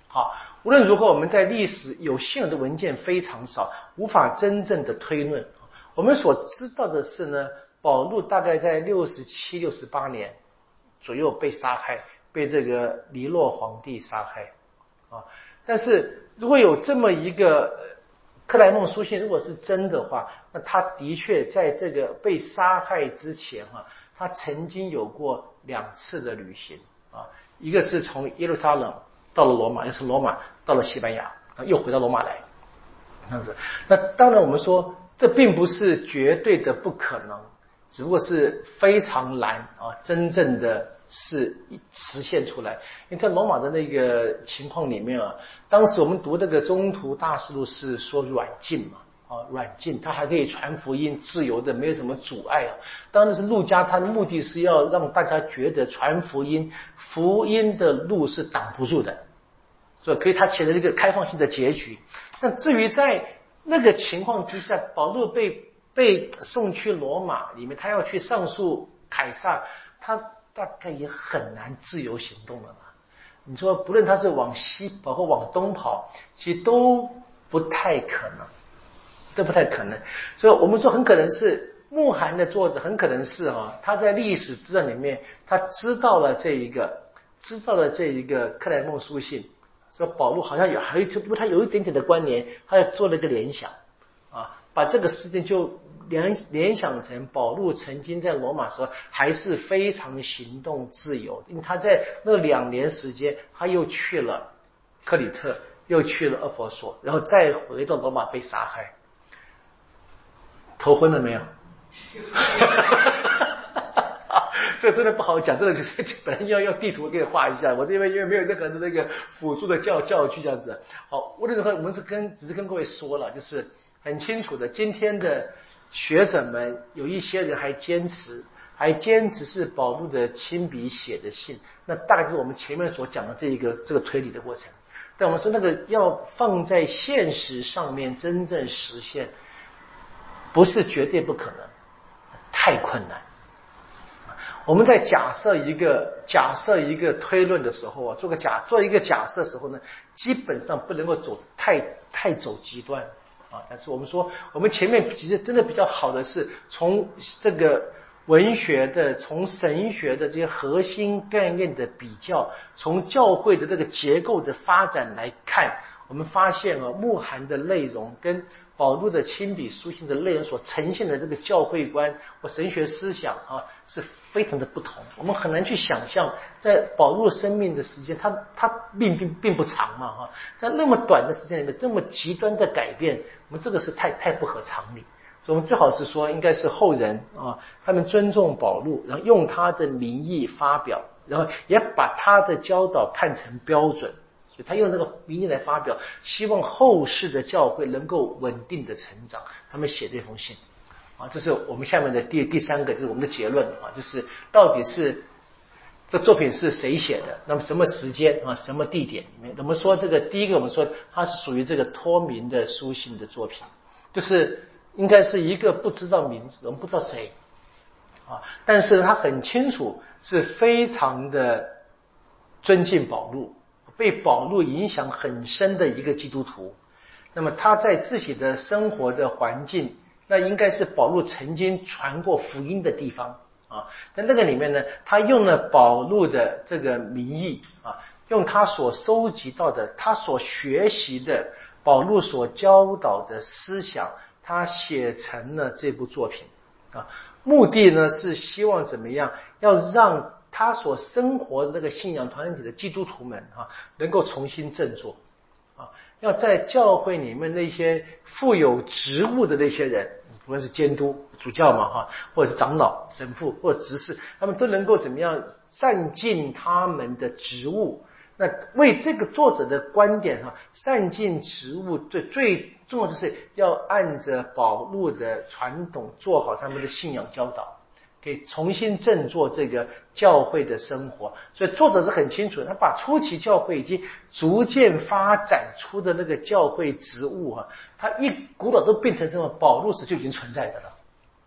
好，无论如何，我们在历史有现有的文件非常少，无法真正的推论。我们所知道的是呢，保禄大概在67、68年左右被杀害，被这个黎洛皇帝杀害啊。但是如果有这么一个克莱孟书信，如果是真的话，那他的确在这个被杀害之前他曾经有过2次的旅行啊，一个是从耶路撒冷到了罗马，又从罗马到了西班牙，又回到罗马来，这样子。那当然我们说这并不是绝对的不可能，只不过是非常难真正的是实现出来。因为在罗马的那个情况里面当时我们读这个中途大事录是说软禁嘛，软禁，他还可以传福音，自由的，没有什么阻碍当然是路加，他的目的是要让大家觉得传福音的路是挡不住的，所以可以他写的这个开放性的结局。那至于在那个情况之下，保禄被送去罗马里面，他要去上诉凯撒，他大概也很难自由行动了嘛。你说不论他是往西包括往东跑，其实都不太可能。所以我们说很可能是慕寒的作者，很可能是他在历史资料里面他知道了这一个克莱孟书信，说保禄好像他有一点点的关联，他做了一个联想把这个事件就联想成保禄曾经在罗马的时候还是非常行动自由，因为他在那2年时间他又去了克里特，又去了阿佛索，然后再回到罗马被杀害。头昏了没有？这真的不好讲，真的是本来要地图给你画一下，我这边因为没有任何的那个辅助的教具这样子。好，无论如何我们只是跟各位说了，就是很清楚的，今天的学者们有一些人还坚持是保禄的亲笔写的信，那大概就是我们前面所讲的这个推理的过程。但我们说那个要放在现实上面真正实现，不是绝对不可能，太困难。我们在假设一个推论的时候做一个假设的时候呢，基本上不能够走太走极端但是我们说我们前面其实真的比较好的是从这个文学的从神学的这些核心概念的比较，从教会的这个结构的发展来看，我们发现慕寒的内容跟保禄的亲笔书信的内容所呈现的这个教会观或神学思想是非常的不同。我们很难去想象在保禄生命的时间，他并不长嘛在那么短的时间里面这么极端的改变，我们这个是太不合常理。所以我们最好是说应该是后人他们尊重保禄，然后用他的名义发表，然后也把他的教导看成标准，所以他用这个名义来发表，希望后世的教会能够稳定的成长，他们写这封信这是我们下面的第三个，就是我们的结论就是到底是这作品是谁写的，那么什么时间什么地点里面。我们说这个第一个，我们说它是属于这个托名的书信的作品，就是应该是一个不知道名字，我们不知道谁但是他很清楚是非常的尊敬保禄，被保禄影响很深的一个基督徒。那么他在自己的生活的环境，那应该是保禄曾经传过福音的地方在那个里面呢，他用了保禄的这个名义用他所收集到的，他所学习的保禄所教导的思想，他写成了这部作品目的呢是希望怎么样，要让他所生活的那个信仰团体的基督徒们能够重新振作要在教会里面那些负有职务的那些人，无论是监督主教嘛或者是长老神父或者执事，他们都能够怎么样善尽他们的职务。那为这个作者的观点善尽职务最重要的是要按着保禄的传统做好他们的信仰教导，可以重新振作这个教会的生活。所以作者是很清楚的，他把初期教会已经逐渐发展出的那个教会职务他一股脑都变成什么保禄时就已经存在的了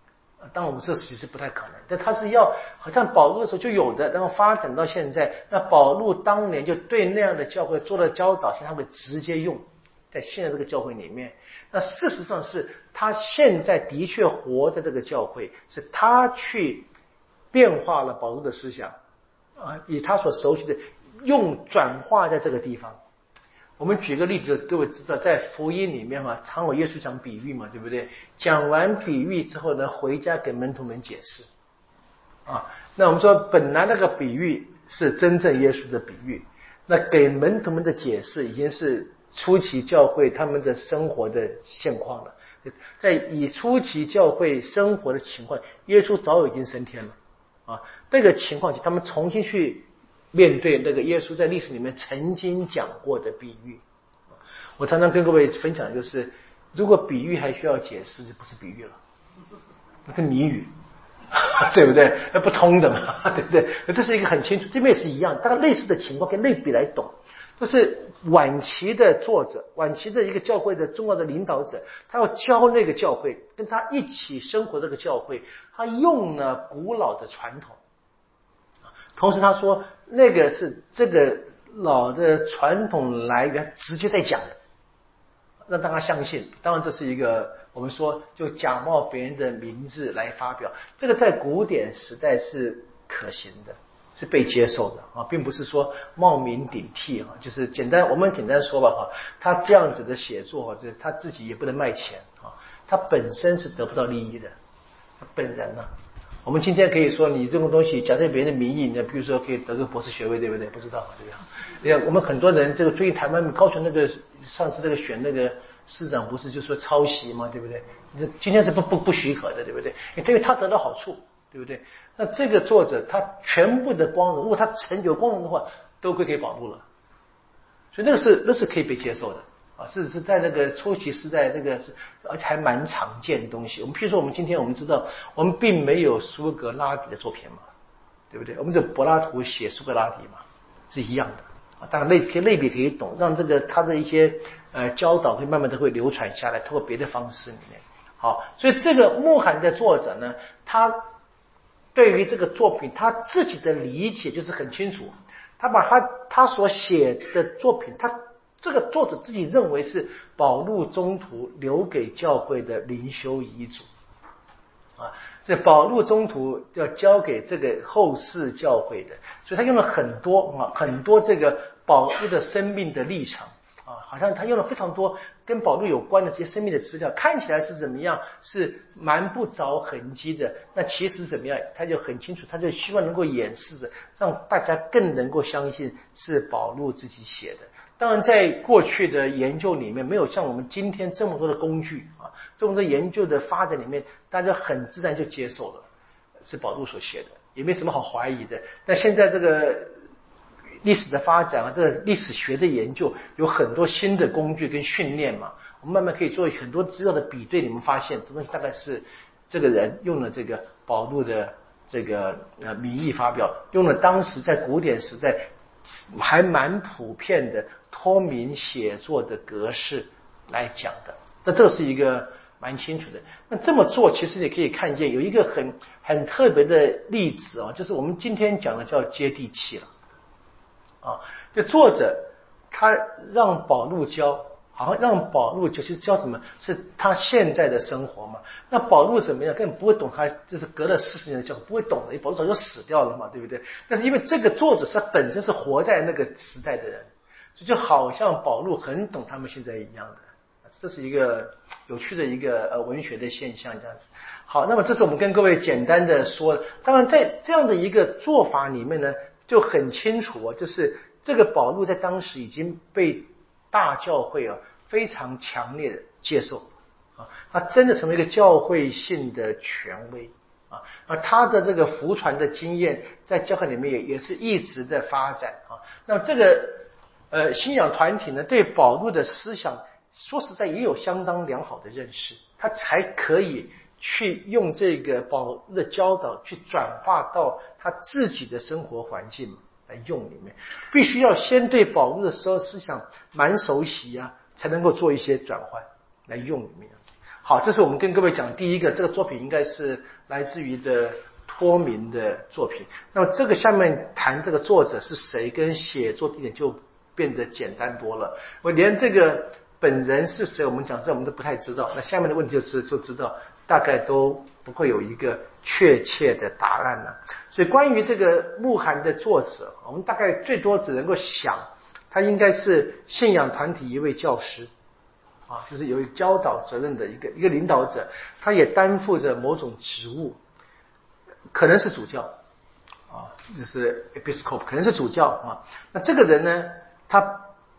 当然我们这其实不太可能，但他是要好像保禄的时候就有的，然后发展到现在，那保禄当年就对那样的教会做了教导，现在他会直接用在现在这个教会里面。那事实上是他现在的确活在这个教会，是他去变化了保禄的思想以他所熟悉的用转化在这个地方。我们举个例子，各位知道在福音里面常有耶稣讲比喻嘛，对不对？讲完比喻之后呢，回家给门徒们解释那我们说本来那个比喻是真正耶稣的比喻，那给门徒们的解释已经是初期教会他们的生活的现况了。在以初期教会生活的情况，耶稣早已经升天了那个情况他们重新去面对那个耶稣在历史里面曾经讲过的比喻。我常常跟各位分享就是，如果比喻还需要解释，就不是比喻了，那是谜语对不对？那不通的嘛，对不对？这是一个很清楚，这边也是一样，大概类似的情况跟类比来懂。就是晚期的作者，晚期的一个教会的重要的领导者，他要教那个教会，跟他一起生活这个教会，他用了古老的传统，同时他说那个是这个老的传统来源直接在讲的，让大家相信。当然这是一个我们说就假冒别人的名字来发表，这个在古典时代是可行的，是被接受的并不是说冒名顶替就是我们简单说吧他这样子的写作他自己也不能卖钱他本身是得不到利益的，他本人我们今天可以说你这种东西假设别人的名义，你比如说可以得个博士学位，对不对？不知道对不对？我们很多人这个最近台湾高雄那个上次那个选那个市长不是就说抄袭吗？对不对？今天是不许可的，对不对？因为他得到好处，对不对？那这个作者他全部的光荣，如果他有光荣的话，都归给保禄了，所以那是可以被接受的是在那个初期时代，那个是而且还蛮常见的东西。我们譬如说，我们今天我们知道，我们并没有苏格拉底的作品嘛，对不对？我们这柏拉图写苏格拉底嘛，是一样的当然类比可以懂，让这个他的一些教导会慢慢的会流传下来，通过别的方式里面。好，所以这个穆罕的作者呢，他对于这个作品他自己的理解就是很清楚，他把他所写的作品，他这个作者自己认为是保禄宗徒留给教会的灵修遗嘱这保禄宗徒要交给这个后世教会的，所以他用了很多这个保禄的生命的历程好像他用了非常多跟保禄有关的这些生命的资料，看起来是怎么样，是蛮不着痕迹的，那其实怎么样，他就很清楚，他就希望能够掩饰着，让大家更能够相信是保禄自己写的。当然在过去的研究里面，没有像我们今天这么多的工具这么多研究的发展里面，大家很自然就接受了是保禄所写的，也没什么好怀疑的。但现在这个历史的发展这个历史学的研究有很多新的工具跟训练嘛，我们慢慢可以做很多资料的比对，你们发现这东西大概是这个人用了这个保禄的这个名义发表，用了当时在古典时代还蛮普遍的托名写作的格式来讲的，那这是一个蛮清楚的。那这么做其实你可以看见有一个很特别的例子就是我们今天讲的叫接地气了就作者他让保禄教，好像让保禄就是教什么，是他现在的生活嘛。那保禄怎么样，根本不会懂，他就是隔了40年的教，不会懂的，保禄早就死掉了嘛，对不对？但是因为这个作者是他本身是活在那个时代的人，所以就好像保禄很懂他们现在一样的。这是一个有趣的一个文学的现象，这样子。好，那么这是我们跟各位简单的说，当然在这样的一个做法里面呢，就很清楚就是这个保禄在当时已经被大教会非常强烈的接受他真的成为一个教会性的权威他的这个福传的经验在教会里面也是一直的发展那么这个信仰团体呢，对保禄的思想说实在也有相当良好的认识，他才可以去用这个保禄的教导去转化到他自己的生活环境来用里面，必须要先对保禄的思想蛮熟悉才能够做一些转换来用里面好，这是我们跟各位讲第一个，这个作品应该是来自于的托明的作品。那么这个下面谈这个作者是谁跟写作地点就变得简单多了。我连这个本人是谁，我们讲这我们都不太知道。那下面的问题就知道大概都不会有一个确切的答案了。所以关于这个慕寒的作者，我们大概最多只能够想，他应该是信仰团体一位教师。就是有教导责任的一个领导者，他也担负着某种职务，可能是主教就是 episcopal， 可能是主教那这个人呢，他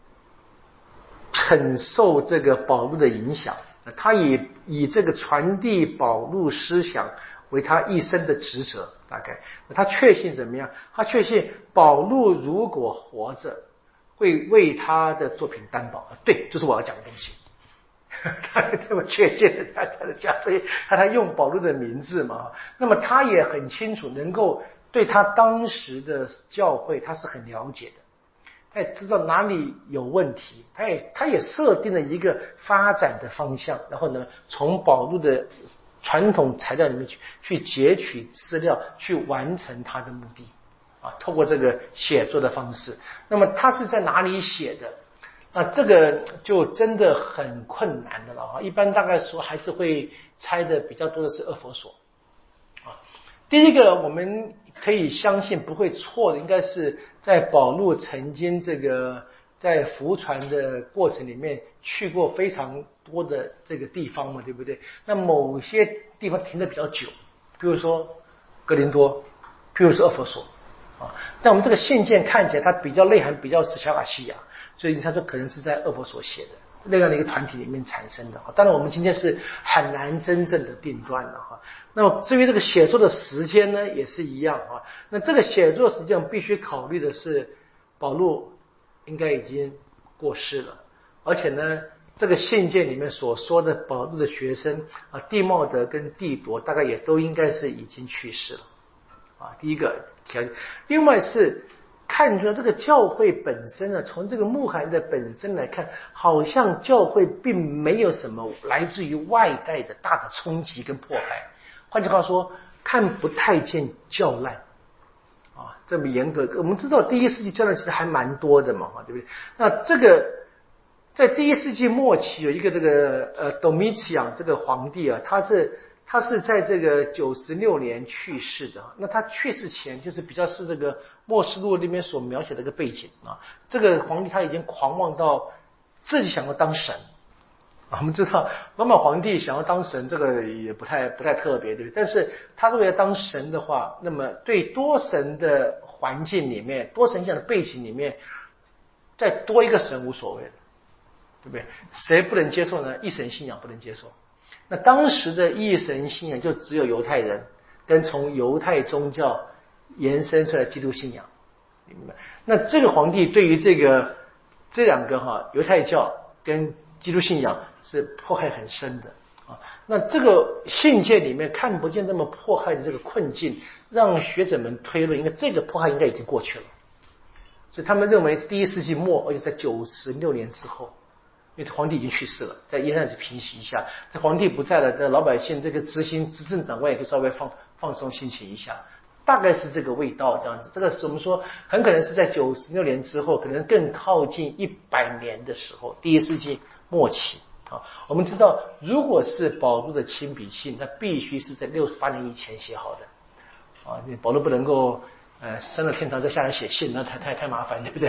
很受这个保禄的影响，他也以这个传递保禄思想为他一生的职责。大概他确信怎么样？他确信保禄如果活着，会为他的作品担保。对，就是我要讲的东西。他这么确切的他的讲，所以他用保禄的名字嘛。那么他也很清楚，能够对他当时的教会他是很了解的，他也知道哪里有问题，他也设定了一个发展的方向，然后呢，从保禄的传统材料里面去截取资料，去完成他的目的透过这个写作的方式。那么他是在哪里写的？这个就真的很困难的了一般大概说还是会猜的比较多的是厄弗所第一个我们可以相信不会错的，应该是在保禄曾经这个在服传的过程里面去过非常多的这个地方嘛，对不对？那某些地方停得比较久，比如说哥林多，譬如说厄弗所但我们这个信件看起来它比较内涵比较是小亚细亚，所以他说可能是在厄弗所写的那样的一个团体里面产生的。当然我们今天是很难真正的定断的那么至于这个写作的时间呢也是一样那这个写作时间必须考虑的是保禄应该已经过世了，而且呢这个信件里面所说的保禄的学生弟茂德跟弟铎大概也都应该是已经去世了第一个条件。另外是看出这个教会本身从这个慕寒的本身来看，好像教会并没有什么来自于外在的大的冲击跟迫害。换句话说，看不太见教难这么严格。我们知道第一世纪教难其实还蛮多的嘛对不对？那这个在第一世纪末期有一个这个Domitian 这个皇帝他是在这个96年去世的。那他去世前就是比较是这个默示录里面所描写的一个背景这个皇帝他已经狂妄到自己想要当神我们知道罗马皇帝想要当神这个也不太特别，对不对？但是他如果要当神的话，那么对多神的环境里面，多神像的背景里面，再多一个神无所谓的，对不对？谁不能接受呢？一神信仰不能接受。那当时的一神信仰就只有犹太人跟从犹太宗教延伸出来基督信仰，明白？那这个皇帝对于这两个犹太教跟基督信仰是迫害很深的那这个信件里面看不见这么迫害的这个困境，让学者们推论，因为这个迫害应该已经过去了，所以他们认为第一世纪末，而且在96年之后。因为皇帝已经去世了，在耶诞节平息一下，这皇帝不在了，这老百姓这个执政长官也可以稍微放松心情一下，大概是这个味道这样子。这个是我们说很可能是在96年之后，可能更靠近100年的时候，第一世纪末期我们知道，如果是保禄的亲笔信，那必须是在68年以前写好的保禄不能够升了天堂再下来写信，那太麻烦，对不对？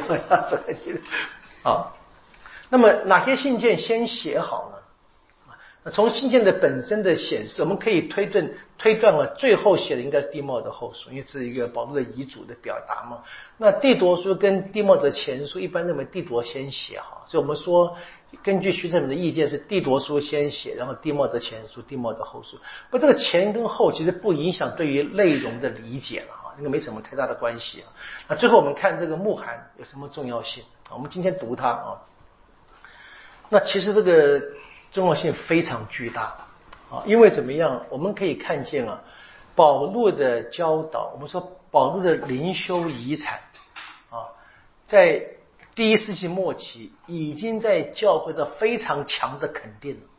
那么哪些信件先写好呢？从信件的本身的显示，我们可以推断了最后写的应该是弟茂德后书，因为是一个保禄的遗嘱的表达嘛。那弟铎书跟弟茂德前书一般认为弟铎先写好，所以我们说根据学者们的意见是弟铎书先写，然后弟茂德前书，弟茂德后书。不，这个前跟后其实不影响对于内容的理解了那个没什么太大的关系那最后我们看这个慕寒有什么重要性我们今天读它那其实这个重要性非常巨大因为怎么样？我们可以看见保禄的教导，我们说保禄的灵修遗产在第一世纪末期已经在教会上非常强的肯定了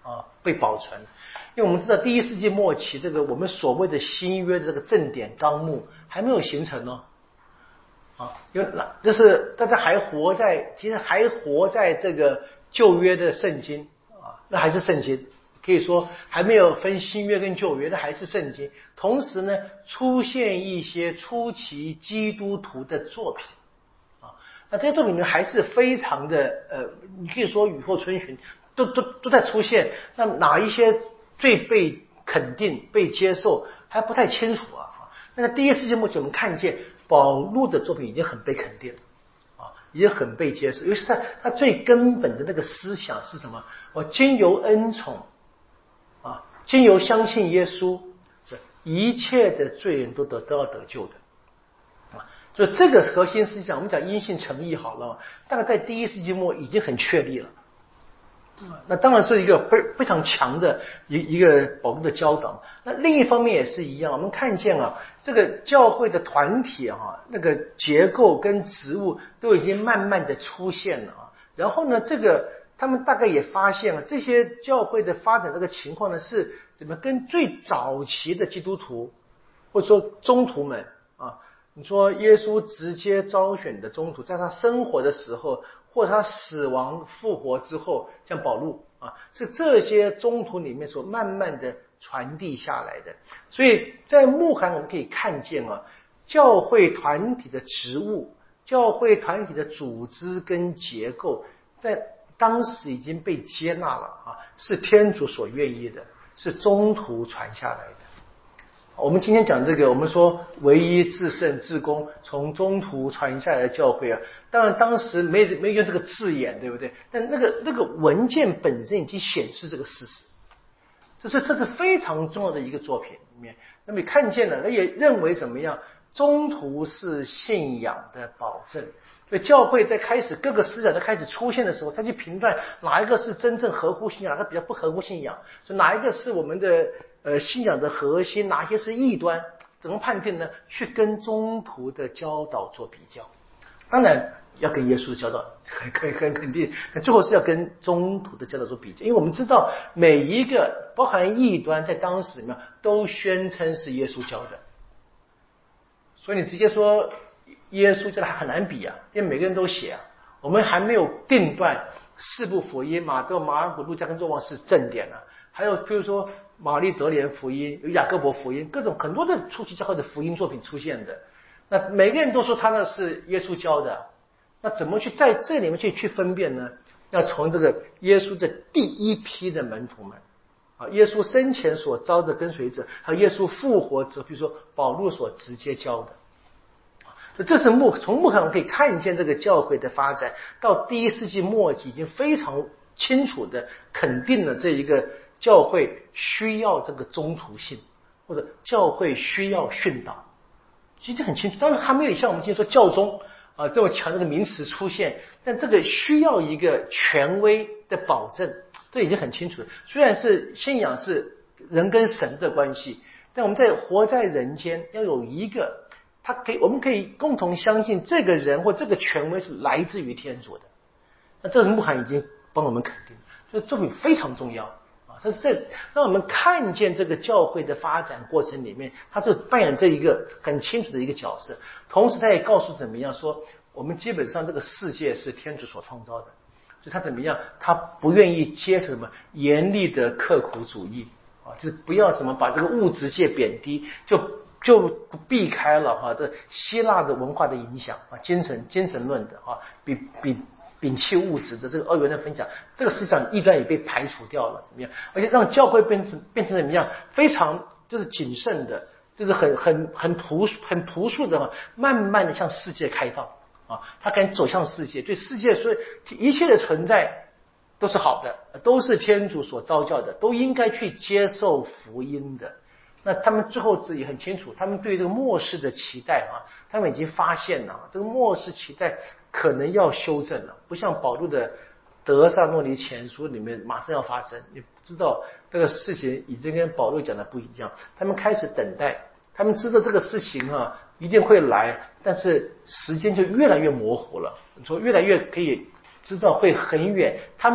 被保存。因为我们知道第1世纪末期，这个我们所谓的新约的这个正典纲目还没有形成哦。因为就是大家其实还活在这个旧约的圣经那还是圣经，可以说还没有分新约跟旧约，那还是圣经。同时呢，出现一些初期基督徒的作品那这些作品呢还是非常的你可以说雨后春笋，都在出现。那哪一些最被肯定、被接受还不太清楚那第1世纪末期我们看见保禄的作品已经很被肯定也很被接受，尤其是他最根本的那个思想是什么？经由恩宠经由相信耶稣，一切的罪人都要得救的所以这个核心思想，我们讲因信诚义好了，大概在第1世纪末已经很确立了那当然是一个非常强的一个保禄的教导。那另一方面也是一样，我们看见这个教会的团体那个结构跟职务都已经慢慢的出现了然后呢，这个他们大概也发现这些教会的发展这个情况呢，是怎么跟最早期的基督徒或者说宗徒们你说耶稣直接招选的宗徒，在他生活的时候或者他死亡复活之后，像保禄是这些宗徒里面所慢慢的传递下来的。所以在牧函我们可以看见教会团体的职务，教会团体的组织跟结构在当时已经被接纳了是天主所愿意的，是宗徒传下来的。我们今天讲这个，我们说唯一至圣至公从宗徒传下来的教会当然当时没用这个字眼，对不对？但那个文件本身已经显示这个事实，这是非常重要的一个作品里面。那么你看见了，也认为怎么样？宗徒是信仰的保证。所以教会在开始各个思想在开始出现的时候，他去评断哪一个是真正合乎信仰，哪个比较不合乎信仰，所以哪一个是我们的信仰的核心，哪些是异端，怎么判定呢？去跟宗徒的教导做比较。当然要跟耶稣的教导很肯定，但最后是要跟宗徒的教导做比较。因为我们知道每一个包含异端在当时里面都宣称是耶稣教的，所以你直接说耶稣教的很难比因为每个人都写我们还没有定断4部福音，马窦、马尔谷、路加跟若望是正典还有比如说玛丽德莲福音，有雅各伯福音，各种很多的初期教会的福音作品出现的，那每个人都说他那是耶稣教的，那怎么去在这里面去分辨呢？要从这个耶稣的第一批的门徒们耶稣生前所招的跟随者，还有耶稣复活之后，比如说保禄所直接教的。这是从牧函我们可以看见这个教会的发展到第1世纪末期已经非常清楚的肯定了这一个教会需要这个宗徒性，或者教会需要训导，其实很清楚。当然还没有像我们今天说教宗这么强这个名词出现，但这个需要一个权威的保证，这已经很清楚了。虽然是信仰是人跟神的关系，但我们活在人间要有一个我们可以共同相信这个人或这个权威是来自于天主的。那这是牧函已经帮我们肯定，所以作品非常重要这让我们看见这个教会的发展过程里面，他就扮演这一个很清楚的一个角色。同时他也告诉怎么样说，我们基本上这个世界是天主所创造的，所以他怎么样，他不愿意接受什么严厉的刻苦主义就是不要怎么把这个物质界贬低，就避开了这希腊的文化的影响精神论的摒弃物质的这个二元的分享，这个思想异端也被排除掉了，怎么样？而且让教会变成怎么样？非常就是谨慎的，就是很朴素的慢慢的向世界开放他敢走向世界，对世界所以一切的存在都是好的，都是天主所召教的，都应该去接受福音的。那他们最后自己很清楚，他们对这个末世的期待他们已经发现了这个末世期待可能要修正了，不像保禄的德萨诺尼前书里面马上要发生。你知道这个事情已经跟保禄讲的不一样，他们开始等待，他们知道这个事情一定会来，但是时间就越来越模糊了。你说越来越可以知道会很远，他们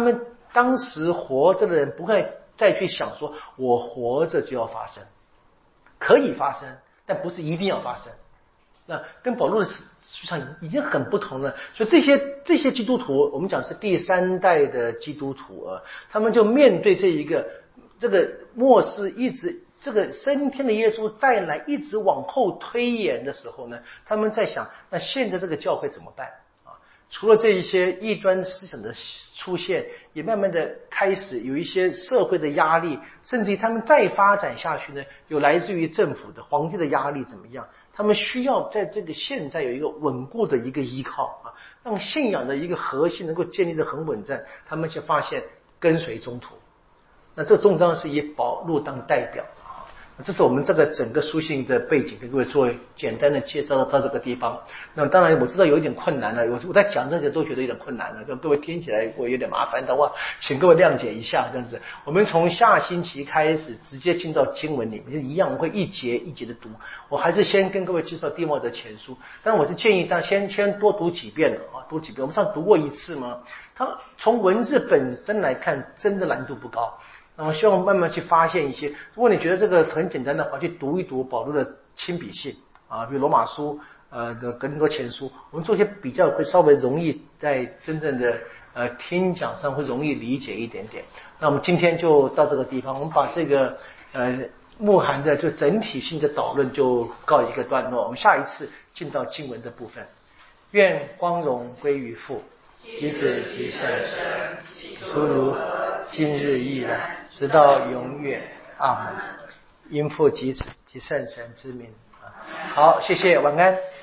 当时活着的人不会再去想说我活着就要发生，可以发生，但不是一定要发生。那跟保罗的思想已经很不同了。所以这些基督徒，我们讲是第三代的基督徒他们就面对这个末世一直这个升天的耶稣再来一直往后推延的时候呢，他们在想，那现在这个教会怎么办？除了这一些异端思想的出现，也慢慢的开始有一些社会的压力，甚至于他们再发展下去呢，有来自于政府的皇帝的压力怎么样？他们需要在这个现在有一个稳固的一个依靠让信仰的一个核心能够建立得很稳站，他们就发现跟随宗徒。那这个宗徒当然是以保禄当代表。这是我们这个整个书信的背景，跟各位做简单的介绍到这个地方。那当然我知道有一点困难了，我在讲这些都觉得有点困难了，各位听起来会有点麻烦的话，请各位谅解一下。这样子，我们从下星期开始直接进到经文里面，就一样会一节一节的读。我还是先跟各位介绍弟茂德前书，但是我是建议大家先多读几遍的读几遍。我们上读过一次吗？它从文字本身来看，真的难度不高。那么希望慢慢去发现一些，如果你觉得这个很简单的话，去读一读保罗的亲笔信比如罗马书的格林多前书，我们做些比较会稍微容易在真正的听讲上会容易理解一点点。那我们今天就到这个地方，我们把这个慕寒的就整体性的导论就告一个段落，我们下一次进到经文的部分。愿光荣归于父及子及圣神，诸如今日依然，直到永远。阿门。因父及子及圣神之名。好，谢谢，晚安。